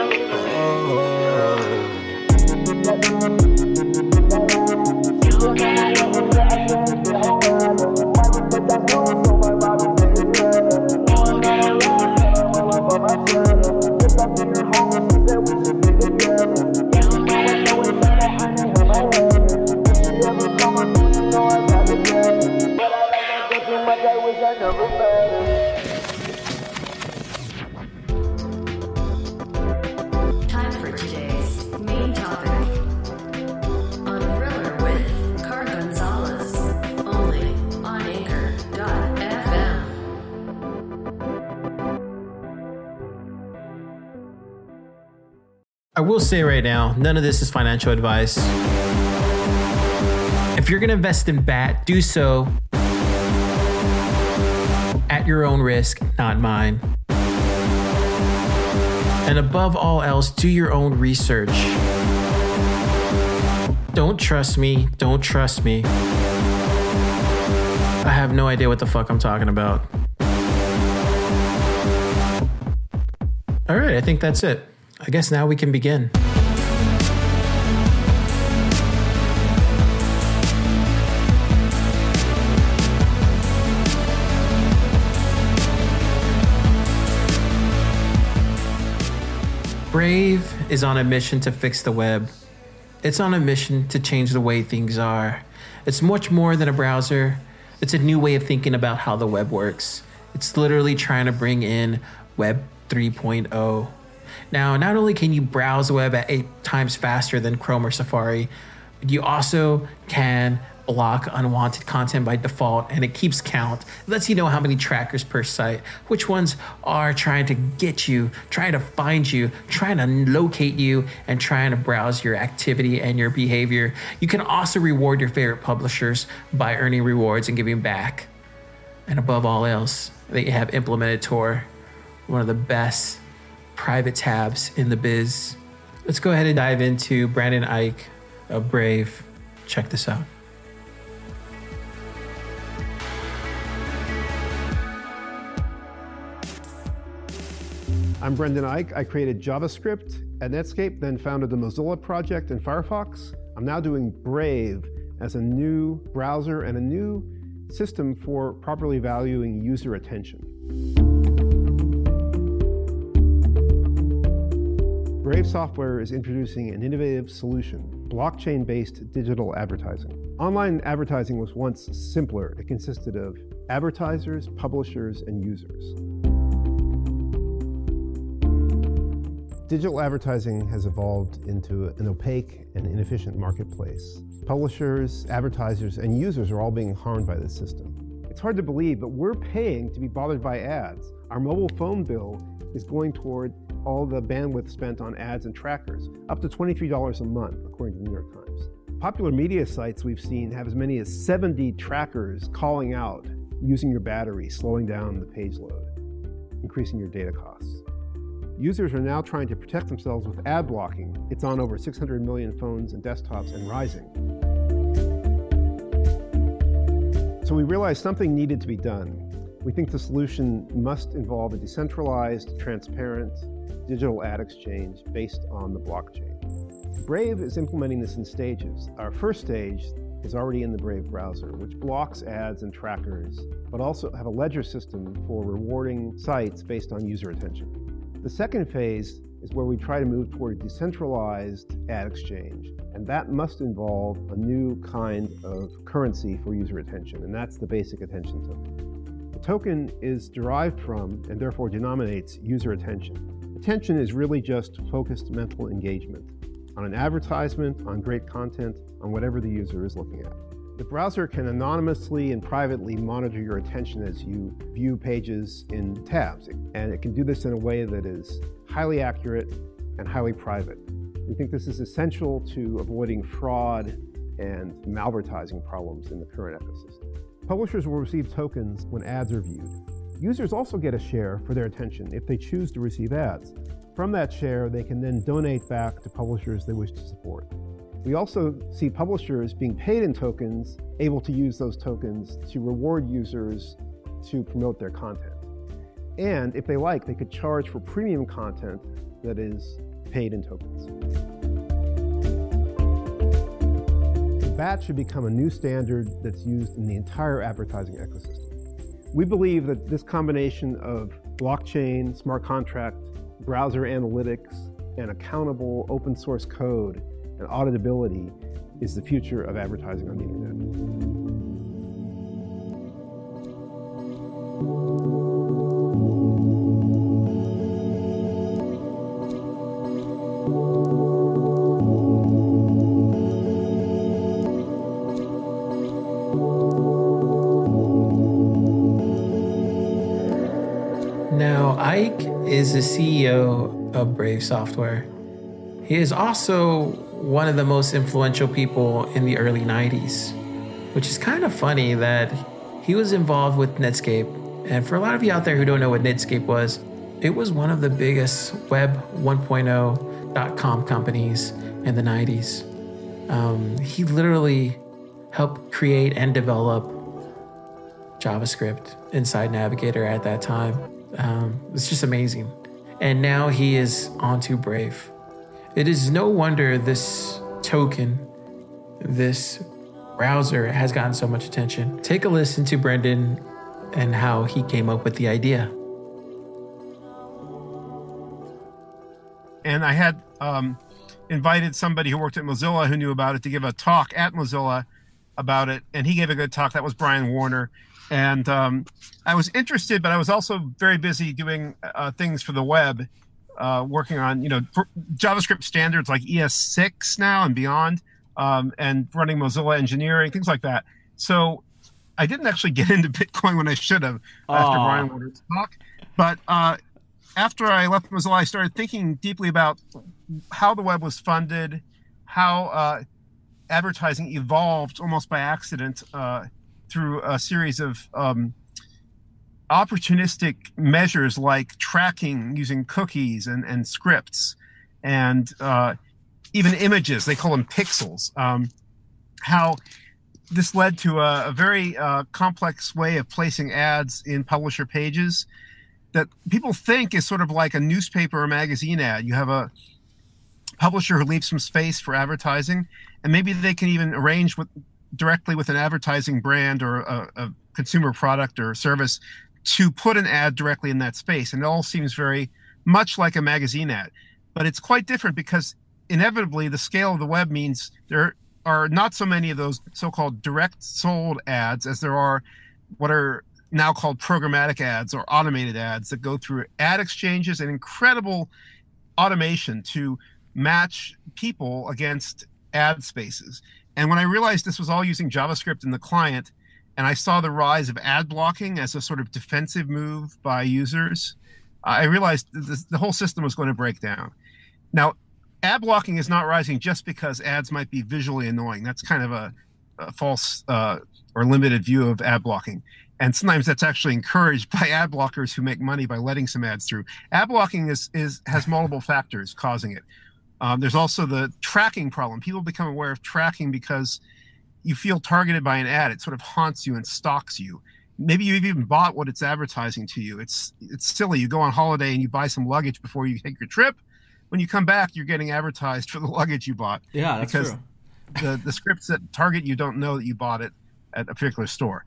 over it. You'll get over it. I will say right now, none of this is financial advice. If you're going to invest in BAT, do so at your own risk, not mine. And above all else, do your own research. Don't trust me. Don't trust me. I have no idea what the fuck I'm talking about. All right, I think that's it. I guess now we can begin. Brave is on a mission to fix the web. It's on a mission to change the way things are. It's much more than a browser. It's a new way of thinking about how the web works. It's literally trying to bring in Web 3.0. Now, not only can you browse the web at 8 times faster than Chrome or Safari, but you also can block unwanted content by default, and it keeps count. It lets you know how many trackers per site, which ones are trying to get you, trying to find you, trying to locate you, and trying to browse your activity and your behavior. You can also reward your favorite publishers by earning rewards and giving back. And above all else, they have implemented Tor, one of the best private tabs in the biz. Let's go ahead and dive into Brandon Eich of Brave. Check this out. I'm Brendan Eich. I created JavaScript at Netscape, then founded the Mozilla project in Firefox. I'm now doing Brave as a new browser and a new system for properly valuing user attention. Brave Software is introducing an innovative solution, blockchain-based digital advertising. Online advertising was once simpler. It consisted of advertisers, publishers, and users. Digital advertising has evolved into an opaque and inefficient marketplace. Publishers, advertisers, and users are all being harmed by this system. It's hard to believe, but we're paying to be bothered by ads. Our mobile phone bill is going toward all the bandwidth spent on ads and trackers, up to $23 a month, according to the New York Times. Popular media sites we've seen have as many as 70 trackers calling out, using your battery, slowing down the page load, increasing your data costs. Users are now trying to protect themselves with ad blocking. It's on over 600 million phones and desktops and rising. So we realized something needed to be done. We think the solution must involve a decentralized, transparent digital ad exchange based on the blockchain. Brave is implementing this in stages. Our first stage is already in the Brave browser, which blocks ads and trackers, but also have a ledger system for rewarding sites based on user attention. The second phase is where we try to move toward a decentralized ad exchange, and that must involve a new kind of currency for user attention, and that's the basic attention token. The token is derived from, and therefore denominates, user attention. Attention is really just focused mental engagement on an advertisement, on great content, on whatever the user is looking at. The browser can anonymously and privately monitor your attention as you view pages in tabs, and it can do this in a way that is highly accurate and highly private. We think this is essential to avoiding fraud and malvertising problems in the current ecosystem. Publishers will receive tokens when ads are viewed. Users also get a share for their attention if they choose to receive ads. From that share, they can then donate back to publishers they wish to support. We also see publishers being paid in tokens, able to use those tokens to reward users to promote their content. And if they like, they could charge for premium content that is paid in tokens. BAT should become a new standard that's used in the entire advertising ecosystem. We believe that this combination of blockchain, smart contract, browser analytics, and accountable open source code and auditability is the future of advertising on the internet. Now, Eich is the CEO of Brave Software. He is also one of the most influential people in the early 90s, which is kind of funny that he was involved with Netscape. And for a lot of you out there who don't know what Netscape was, it was one of the biggest Web 1.0.com companies in the 90s. He literally helped create and develop JavaScript inside Navigator at that time. It's just amazing. And now he is onto Brave. It is no wonder this token, this browser, has gotten so much attention. Take a listen to Brendan and how he came up with the idea. And I had invited somebody who worked at Mozilla who knew about it to give a talk at Mozilla about it. And he gave a good talk. That was Brian Warner. And I was interested, but I was also very busy doing things for the web, working on, JavaScript standards like ES6 now and beyond, and running Mozilla engineering, things like that. So I didn't actually get into Bitcoin when I should have after Brian Warner's talk. But after I left Mozilla, I started thinking deeply about how the web was funded, how advertising evolved almost by accident through a series of opportunistic measures like tracking using cookies and scripts and even images. They call them pixels. How this led to a very complex way of placing ads in publisher pages that people think is sort of like a newspaper or magazine ad. You have a publisher who leaves some space for advertising, and maybe they can even arrange directly with an advertising brand or a consumer product or service to put an ad directly in that space. And it all seems very much like a magazine ad. But it's quite different because inevitably the scale of the web means there are not so many of those so-called direct sold ads as there are what are now called programmatic ads or automated ads that go through ad exchanges and incredible automation to match people against ad spaces. And when I realized this was all using JavaScript in the client, and I saw the rise of ad blocking as a sort of defensive move by users, I realized the whole system was going to break down. Now, ad blocking is not rising just because ads might be visually annoying. That's kind of a false or limited view of ad blocking. And sometimes that's actually encouraged by ad blockers who make money by letting some ads through. Ad blocking has multiple factors causing it. There's also the tracking problem. People become aware of tracking because you feel targeted by an ad. It sort of haunts you and stalks you. Maybe you've even bought what it's advertising to you. It's silly. You go on holiday and you buy some luggage before you take your trip. When you come back, you're getting advertised for the luggage you bought. Yeah, that's because true. The scripts that target you don't know that you bought it at a particular store.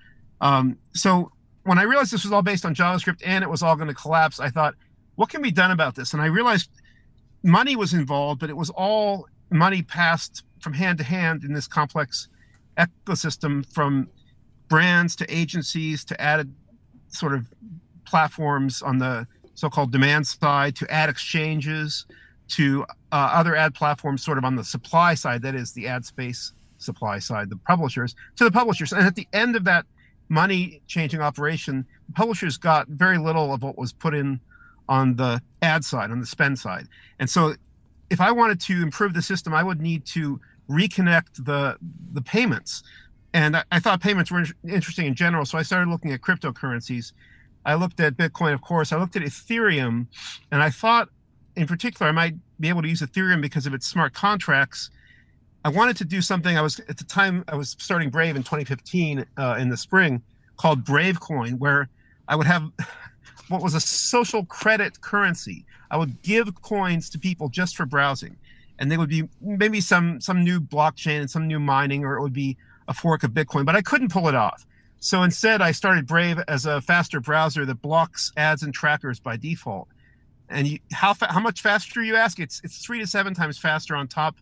So when I realized this was all based on JavaScript and it was all going to collapse, I thought, what can be done about this? And I realized money was involved, but it was all money passed from hand to hand in this complex ecosystem, from brands to agencies to ad sort of platforms on the so-called demand side to ad exchanges to other ad platforms sort of on the supply side, that is the ad space supply side, the publishers, to the publishers. And at the end of that money changing operation, the publishers got very little of what was put in on the ad side, on the spend side. And so if I wanted to improve the system, I would need to reconnect the payments. And I thought payments were interesting in general, so I started looking at cryptocurrencies. I looked at Bitcoin, of course. I looked at Ethereum, and I thought, in particular, I might be able to use Ethereum because of its smart contracts. I wanted to do something. At the time, I was starting Brave in 2015 in the spring, called Bravecoin, where I would have what was a social credit currency. I would give coins to people just for browsing, and they would be maybe some new blockchain and some new mining, or it would be a fork of Bitcoin, but I couldn't pull it off. So instead, I started Brave as a faster browser that blocks ads and trackers by default. And how much faster, you ask? It's 3 to 7 times faster on top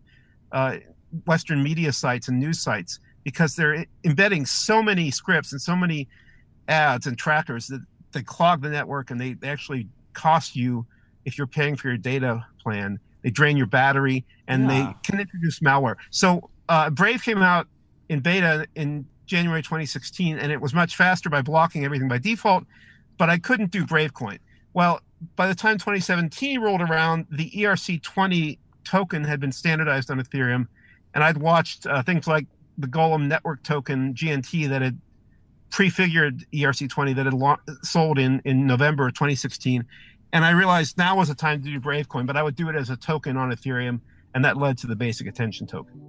Western media sites and news sites, because they're embedding so many scripts and so many ads and trackers that they clog the network, and they actually cost you if you're paying for your data plan. They drain your battery, and they can introduce malware. So Brave came out in beta in January 2016, and it was much faster by blocking everything by default, but I couldn't do Bravecoin. Well, by the time 2017 rolled around, the ERC-20 token had been standardized on Ethereum, and I'd watched things like the Golem network token, GNT, that had prefigured ERC20 that had sold in November of 2016. And I realized now was the time to do Bravecoin, but I would do it as a token on Ethereum, and that led to the basic attention token.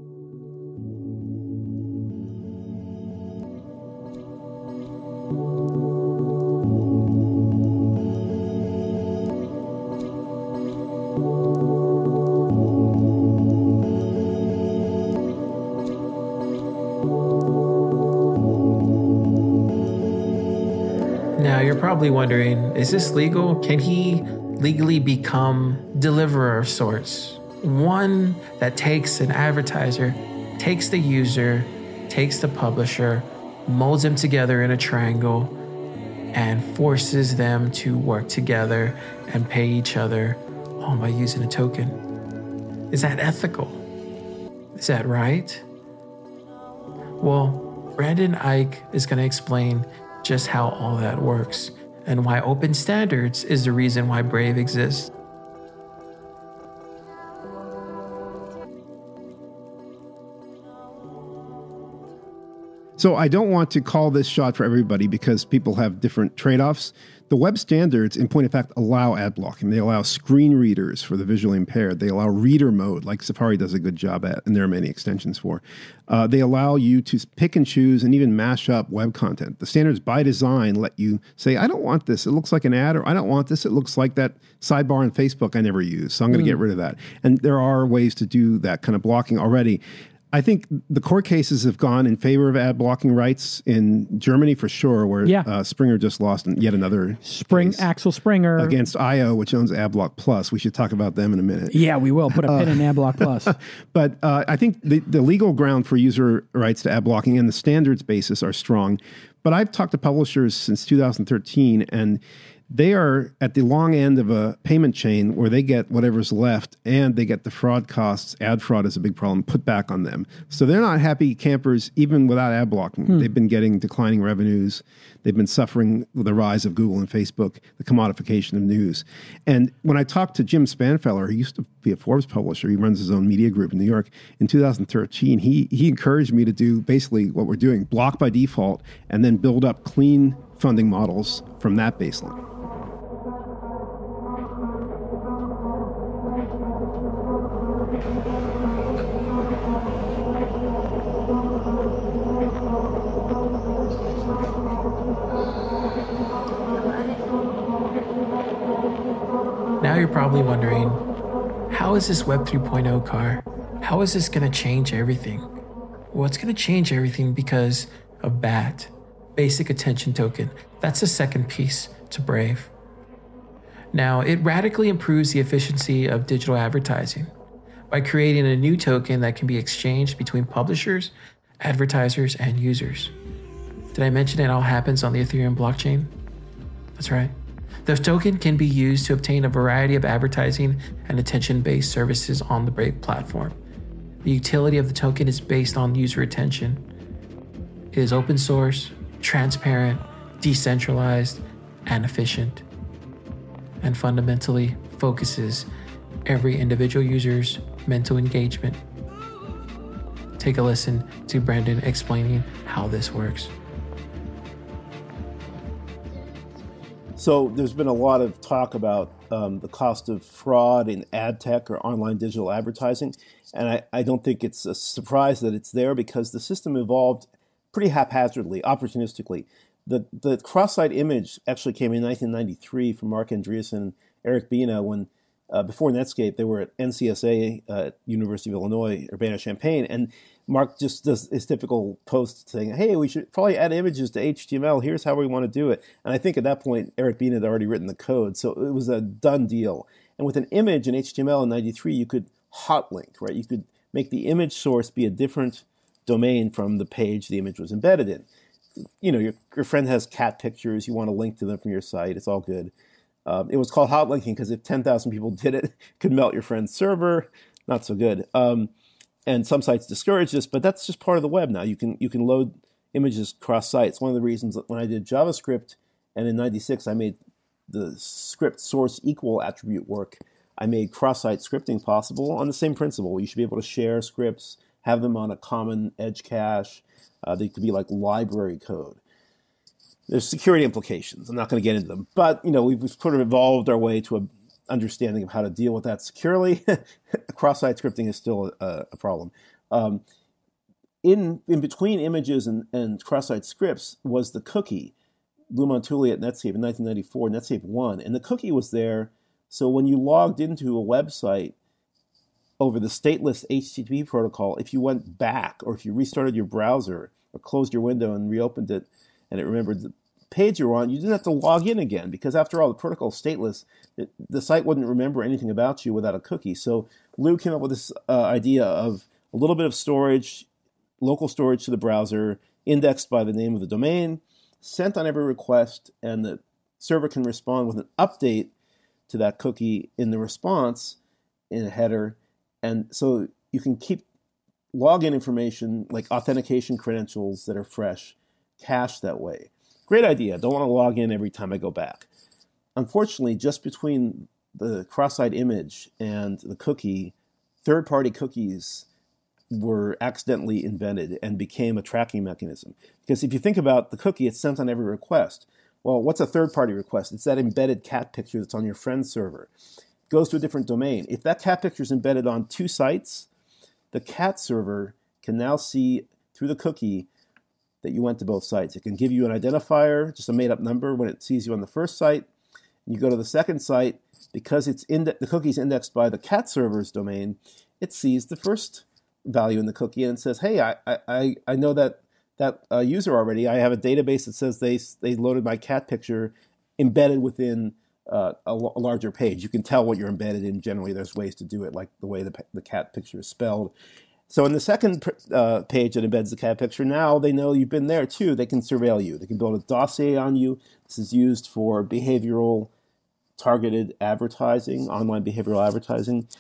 Now, you're probably wondering, is this legal? Can he legally become deliverer of sorts? One that takes an advertiser, takes the user, takes the publisher, molds them together in a triangle, and forces them to work together and pay each other all by using a token. Is that ethical? Is that right? Well, Brandon Eich is going to explain just how all that works and why open standards is the reason why Brave exists. So I don't want to call this shot for everybody because people have different trade-offs. The web standards, in point of fact, allow ad blocking. They allow screen readers for the visually impaired. They allow reader mode, like Safari does a good job at, and there are many extensions for. They allow you to pick and choose and even mash up web content. The standards, by design, let you say, I don't want this. It looks like an ad, or I don't want this. It looks like that sidebar on Facebook I never use, so I'm going to get rid of that. And there are ways to do that kind of blocking already. I think the court cases have gone in favor of ad blocking rights in Germany for sure, where Springer just lost yet another case Axel Springer against IO, which owns AdBlock Plus. We should talk about them in a minute. Yeah, we will put a pin in AdBlock Plus. But I think the legal ground for user rights to ad blocking and the standards basis are strong. But I've talked to publishers since 2013, and they are at the long end of a payment chain where they get whatever's left and they get the fraud costs. Ad fraud is a big problem, put back on them. So they're not happy campers even without ad blocking. They've been getting declining revenues. They've been suffering the rise of Google and Facebook, the commodification of news. And when I talked to Jim Spanfeller, he used to be a Forbes publisher. He runs his own media group in New York. In 2013, he encouraged me to do basically what we're doing, block by default, and then build up clean funding models from that baseline. Now you're probably wondering, how is this Web 3.0 car? How is this going to change everything? Well, it's going to change everything because of BAT, Basic Attention Token. That's the second piece to Brave. Now, it radically improves the efficiency of digital advertising by creating a new token that can be exchanged between publishers, advertisers, and users. Did I mention it all happens on the Ethereum blockchain? That's right. The token can be used to obtain a variety of advertising and attention-based services on the Brave platform. The utility of the token is based on user attention. It is open source, transparent, decentralized, and efficient, and fundamentally focuses every individual user's mental engagement. Take a listen to Brandon explaining how this works. So there's been a lot of talk about the cost of fraud in ad tech or online digital advertising. And I don't think it's a surprise that it's there because the system evolved pretty haphazardly, opportunistically. The cross-site image actually came in 1993 from Mark Andreessen and Eric Bina when, before Netscape, they were at NCSA at University of Illinois, Urbana-Champaign. And Mark just does his typical post saying, hey, we should probably add images to HTML. Here's how we want to do it. And I think at that point, Eric Bina had already written the code. So it was a done deal. And with an image in HTML in 93, you could hot link, right? You could make the image source be a different domain from the page the image was embedded in. You know, your friend has cat pictures. You want to link to them from your site. It's all good. It was called hot linking because if 10,000 people did it, it could melt your friend's server. Not so good. And some sites discourage this, but that's just part of the web now. You can load images cross sites. One of the reasons that when I did JavaScript, and in '96 I made the script source equal attribute work, I made cross-site scripting possible on the same principle. You should be able to share scripts, have them on a common edge cache. They could be like library code. There's security implications. I'm not going to get into them, but we've sort of evolved our way to an understanding of how to deal with that securely. Cross-site scripting is still a problem. In between images and cross-site scripts was the cookie. Lou Montulli at Netscape in 1994, Netscape 1, and the cookie was there. So when you logged into a website over the stateless HTTP protocol, if you went back or if you restarted your browser or closed your window and reopened it, and it remembered the page you were on, you didn't have to log in again because after all, the protocol is stateless. The site wouldn't remember anything about you without a cookie. So Lou came up with this idea of a little bit of storage, local storage to the browser, indexed by the name of the domain, sent on every request, and the server can respond with an update to that cookie in the response in a header. And so you can keep login information like authentication credentials that are fresh cached that way. Great idea. Don't want to log in every time I go back. Unfortunately, just between the cross-site image and the cookie, third-party cookies were accidentally invented and became a tracking mechanism. Because if you think about the cookie, it's sent on every request. Well, what's a third-party request? It's that embedded cat picture that's on your friend's server. It goes to a different domain. If that cat picture is embedded on two sites, the cat server can now see through the cookie that you went to both sites. It can give you an identifier, just a made-up number when it sees you on the first site. You go to the second site, because the cookie's indexed by the cat server's domain, it sees the first value in the cookie and says, hey, I know that user already. I have a database that says they loaded my cat picture embedded within a larger page. You can tell what you're embedded in. Generally, there's ways to do it, like the way the cat picture is spelled. So in the second page that embeds the cat picture, now they know you've been there too. They can surveil you. They can build a dossier on you. This is used for behavioral targeted advertising, online behavioral advertising.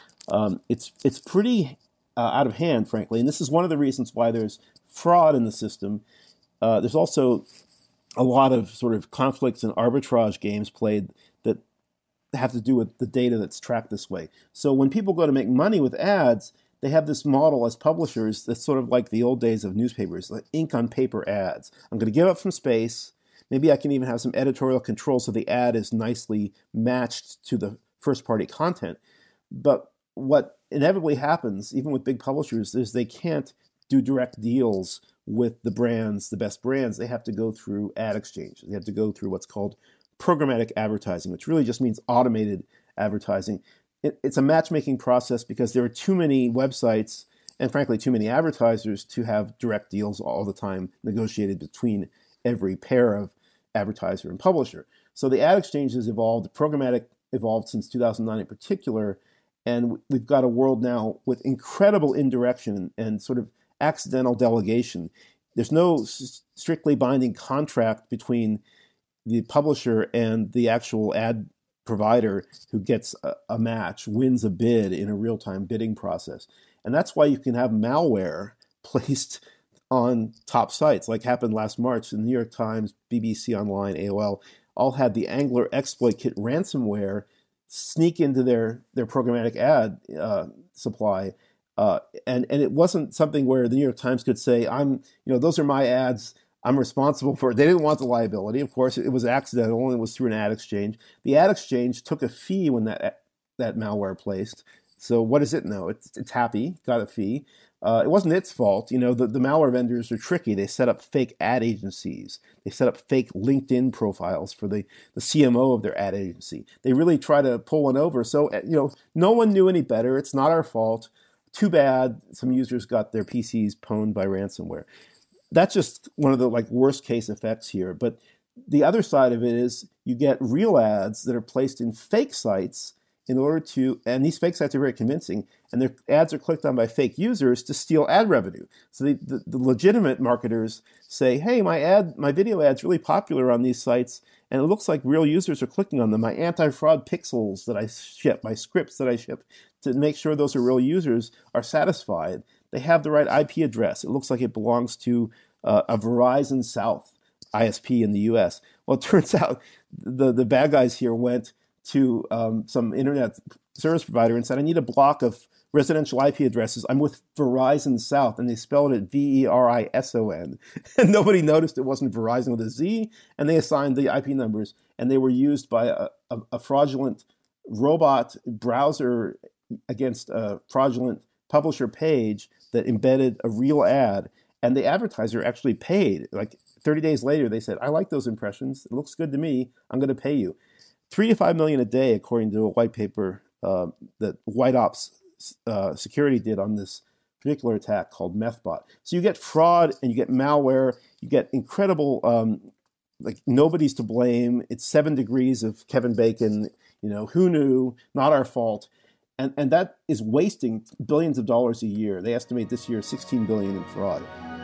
It's pretty out of hand, frankly, and this is one of the reasons why there's fraud in the system. There's also a lot of sort of conflicts and arbitrage games played that have to do with the data that's tracked this way. So when people go to make money with ads, they have this model as publishers that's sort of like the old days of newspapers, like ink on paper ads. I'm going to give up some space. Maybe I can even have some editorial control so the ad is nicely matched to the first-party content. But what inevitably happens, even with big publishers, is they can't do direct deals with the brands, the best brands. They have to go through ad exchanges. They have to go through what's called programmatic advertising, which really just means automated advertising. It's a matchmaking process because there are too many websites and, frankly, too many advertisers to have direct deals all the time negotiated between every pair of advertiser and publisher. So the ad exchange has evolved. Programmatic evolved since 2009 in particular. And we've got a world now with incredible indirection and sort of accidental delegation. There's no strictly binding contract between the publisher and the actual ad provider who gets a match, wins a bid in a real-time bidding process. And that's why you can have malware placed on top sites, like happened last March. The New York Times, BBC Online, AOL, all had the Angler Exploit Kit ransomware sneak into their programmatic ad supply. And it wasn't something where the New York Times could say, those are my ads, I'm responsible for it. They didn't want the liability. Of course, it was accidental and it was through an ad exchange. The ad exchange took a fee when that malware placed. So what does it know? It's happy, got a fee. It wasn't its fault. The malware vendors are tricky. They set up fake ad agencies. They set up fake LinkedIn profiles for the CMO of their ad agency. They really try to pull one over. So, no one knew any better. It's not our fault. Too bad some users got their PCs pwned by ransomware. That's just one of the worst case effects here. But the other side of it is you get real ads that are placed in fake sites in order to, and these fake sites are very convincing, and their ads are clicked on by fake users to steal ad revenue. So the legitimate marketers say, hey, my video ad's really popular on these sites, and it looks like real users are clicking on them. My anti-fraud pixels that I ship, my scripts that I ship to make sure those are real users are satisfied. They have the right IP address. It looks like it belongs to a Verizon South ISP in the US. Well, it turns out the bad guys here went to some internet service provider and said, I need a block of residential IP addresses. I'm with Verizon South, and they spelled it Verison. And nobody noticed it wasn't Verizon with a Z, and they assigned the IP numbers, and they were used by a fraudulent robot browser against a fraudulent publisher page that embedded a real ad, and the advertiser actually paid. Like 30 days later, they said, I like those impressions. It looks good to me. I'm going to pay you. $3 to $5 million a day, according to a white paper that White Ops Security did on this particular attack called MethBot. So you get fraud and you get malware. You get incredible, like nobody's to blame. It's 7 degrees of Kevin Bacon. You know, who knew? Not our fault. And that is wasting billions of dollars a year. They estimate this year $16 billion in fraud.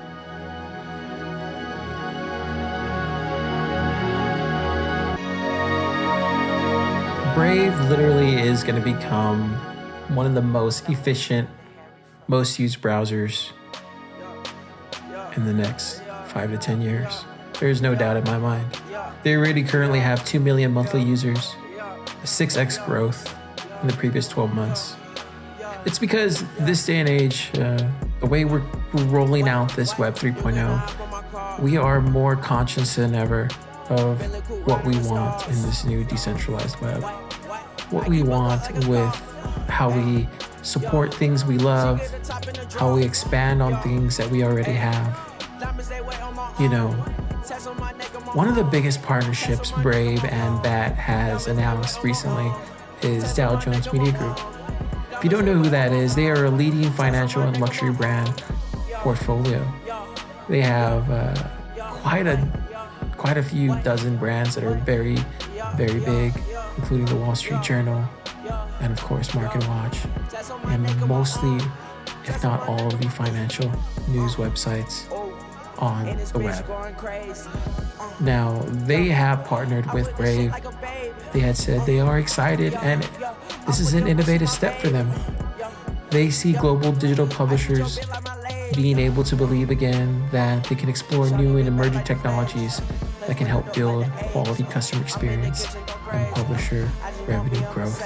Brave literally is going to become one of the most efficient, most used browsers in the next 5 to 10 years. There's no doubt in my mind. They already currently have 2 million monthly users, a 6x growth in the previous 12 months. It's because this day and age, the way we're rolling out this Web 3.0, we are more conscious than ever of what we want in this new decentralized web. What we want with how we support things we love, how we expand on things that we already have. You know, one of the biggest partnerships Brave and BAT has announced recently is Dow Jones Media Group. If you don't know who that is, they are a leading financial and luxury brand portfolio. They have quite a few dozen brands that are very, very big, including the Wall Street Journal and, of course, MarketWatch, and mostly, if not all, of the financial news websites on the web. Now, they have partnered with Brave. They had said they are excited, and this is an innovative step for them. They see global digital publishers being able to believe again that they can explore new and emerging technologies that can help build quality customer experience and publisher revenue growth.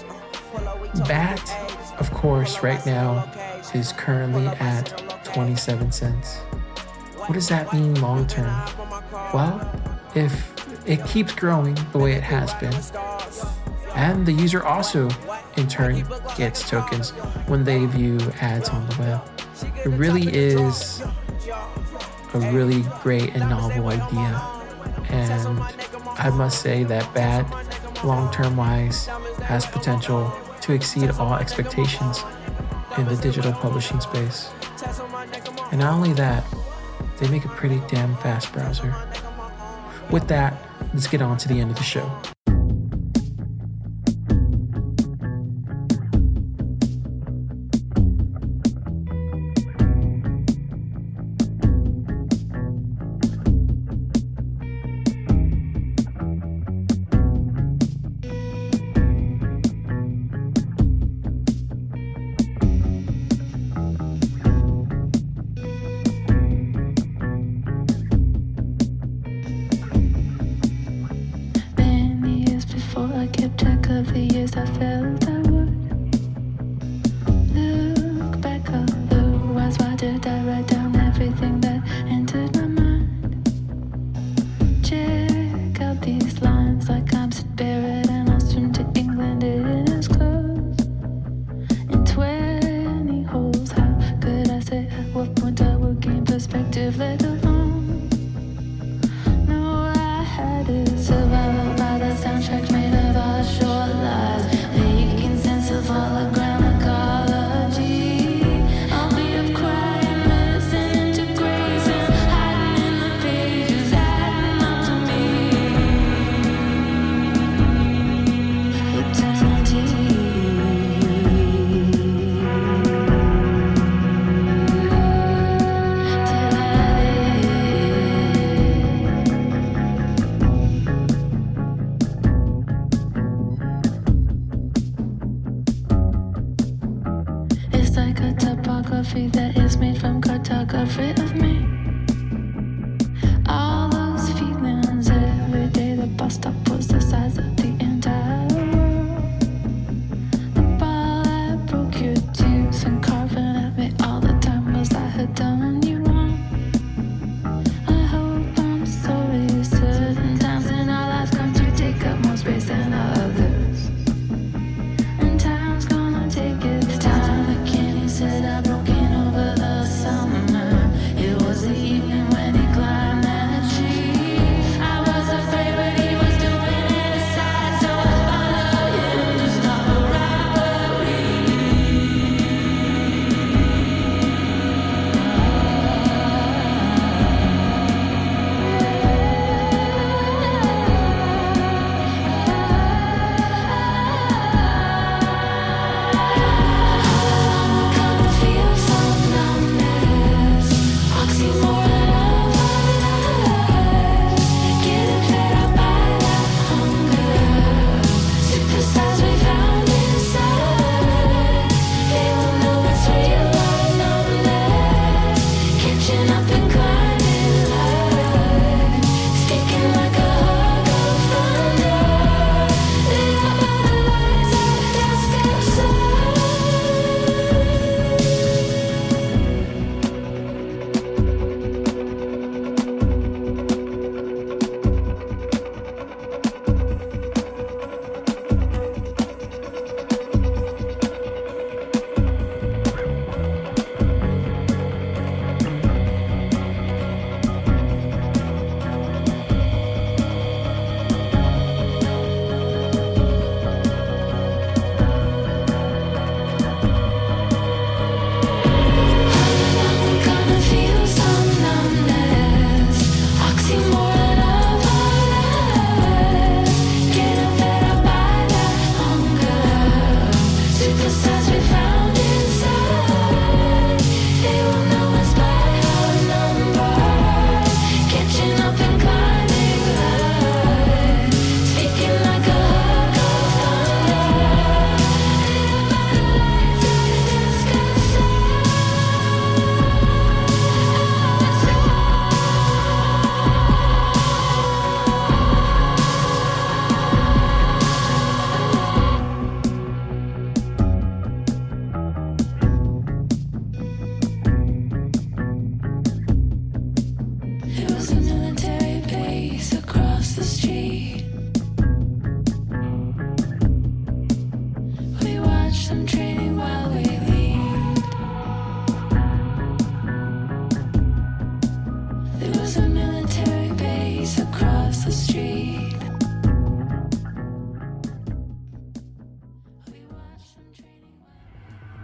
BAT, of course, right now is currently at 27 cents. What does that mean long term? Well, if it keeps growing the way it has been, and the user also in turn gets tokens when they view ads on the web, it really is a really great and novel idea. And I must say that BAT, long-term wise, has potential to exceed all expectations in the digital publishing space. And not only that, they make a pretty damn fast browser. With that, let's get on to the end of the show. Survival by the soundtrack made of our short lives. Making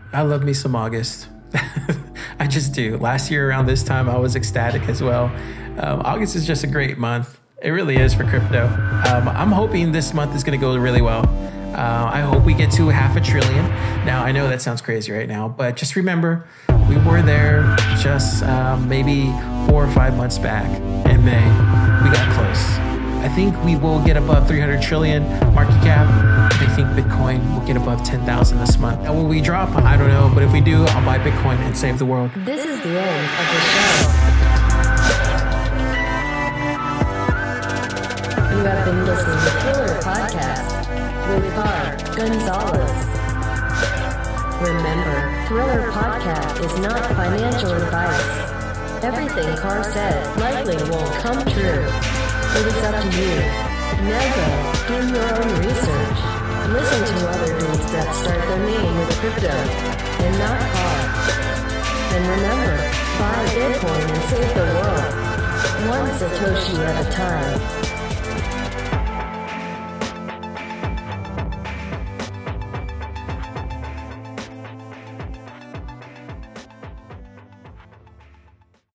I love me some August. I just do. Last year around this time, I was ecstatic as well. August is just a great month. It really is for crypto. I'm hoping this month is going to go really well. I hope we get to $500 billion. Now, I know that sounds crazy right now, but just remember, we were there just maybe 4 or 5 months back in May. We got close. I think we will get above 300 trillion market cap. I think Bitcoin will get above 10,000 this month. Now, will we drop? I don't know, but if we do, I'll buy Bitcoin and save the world. This is the end of the show. You have been listening to Thriller Podcast with Car Gonzalez. Remember, Thriller Podcast is not financial advice. Everything Car said likely won't come true. It is up to you. Now go, do your own research. Listen to other dudes that start their name with crypto, and not Car. And remember, buy Bitcoin and save the world. One Satoshi at a time.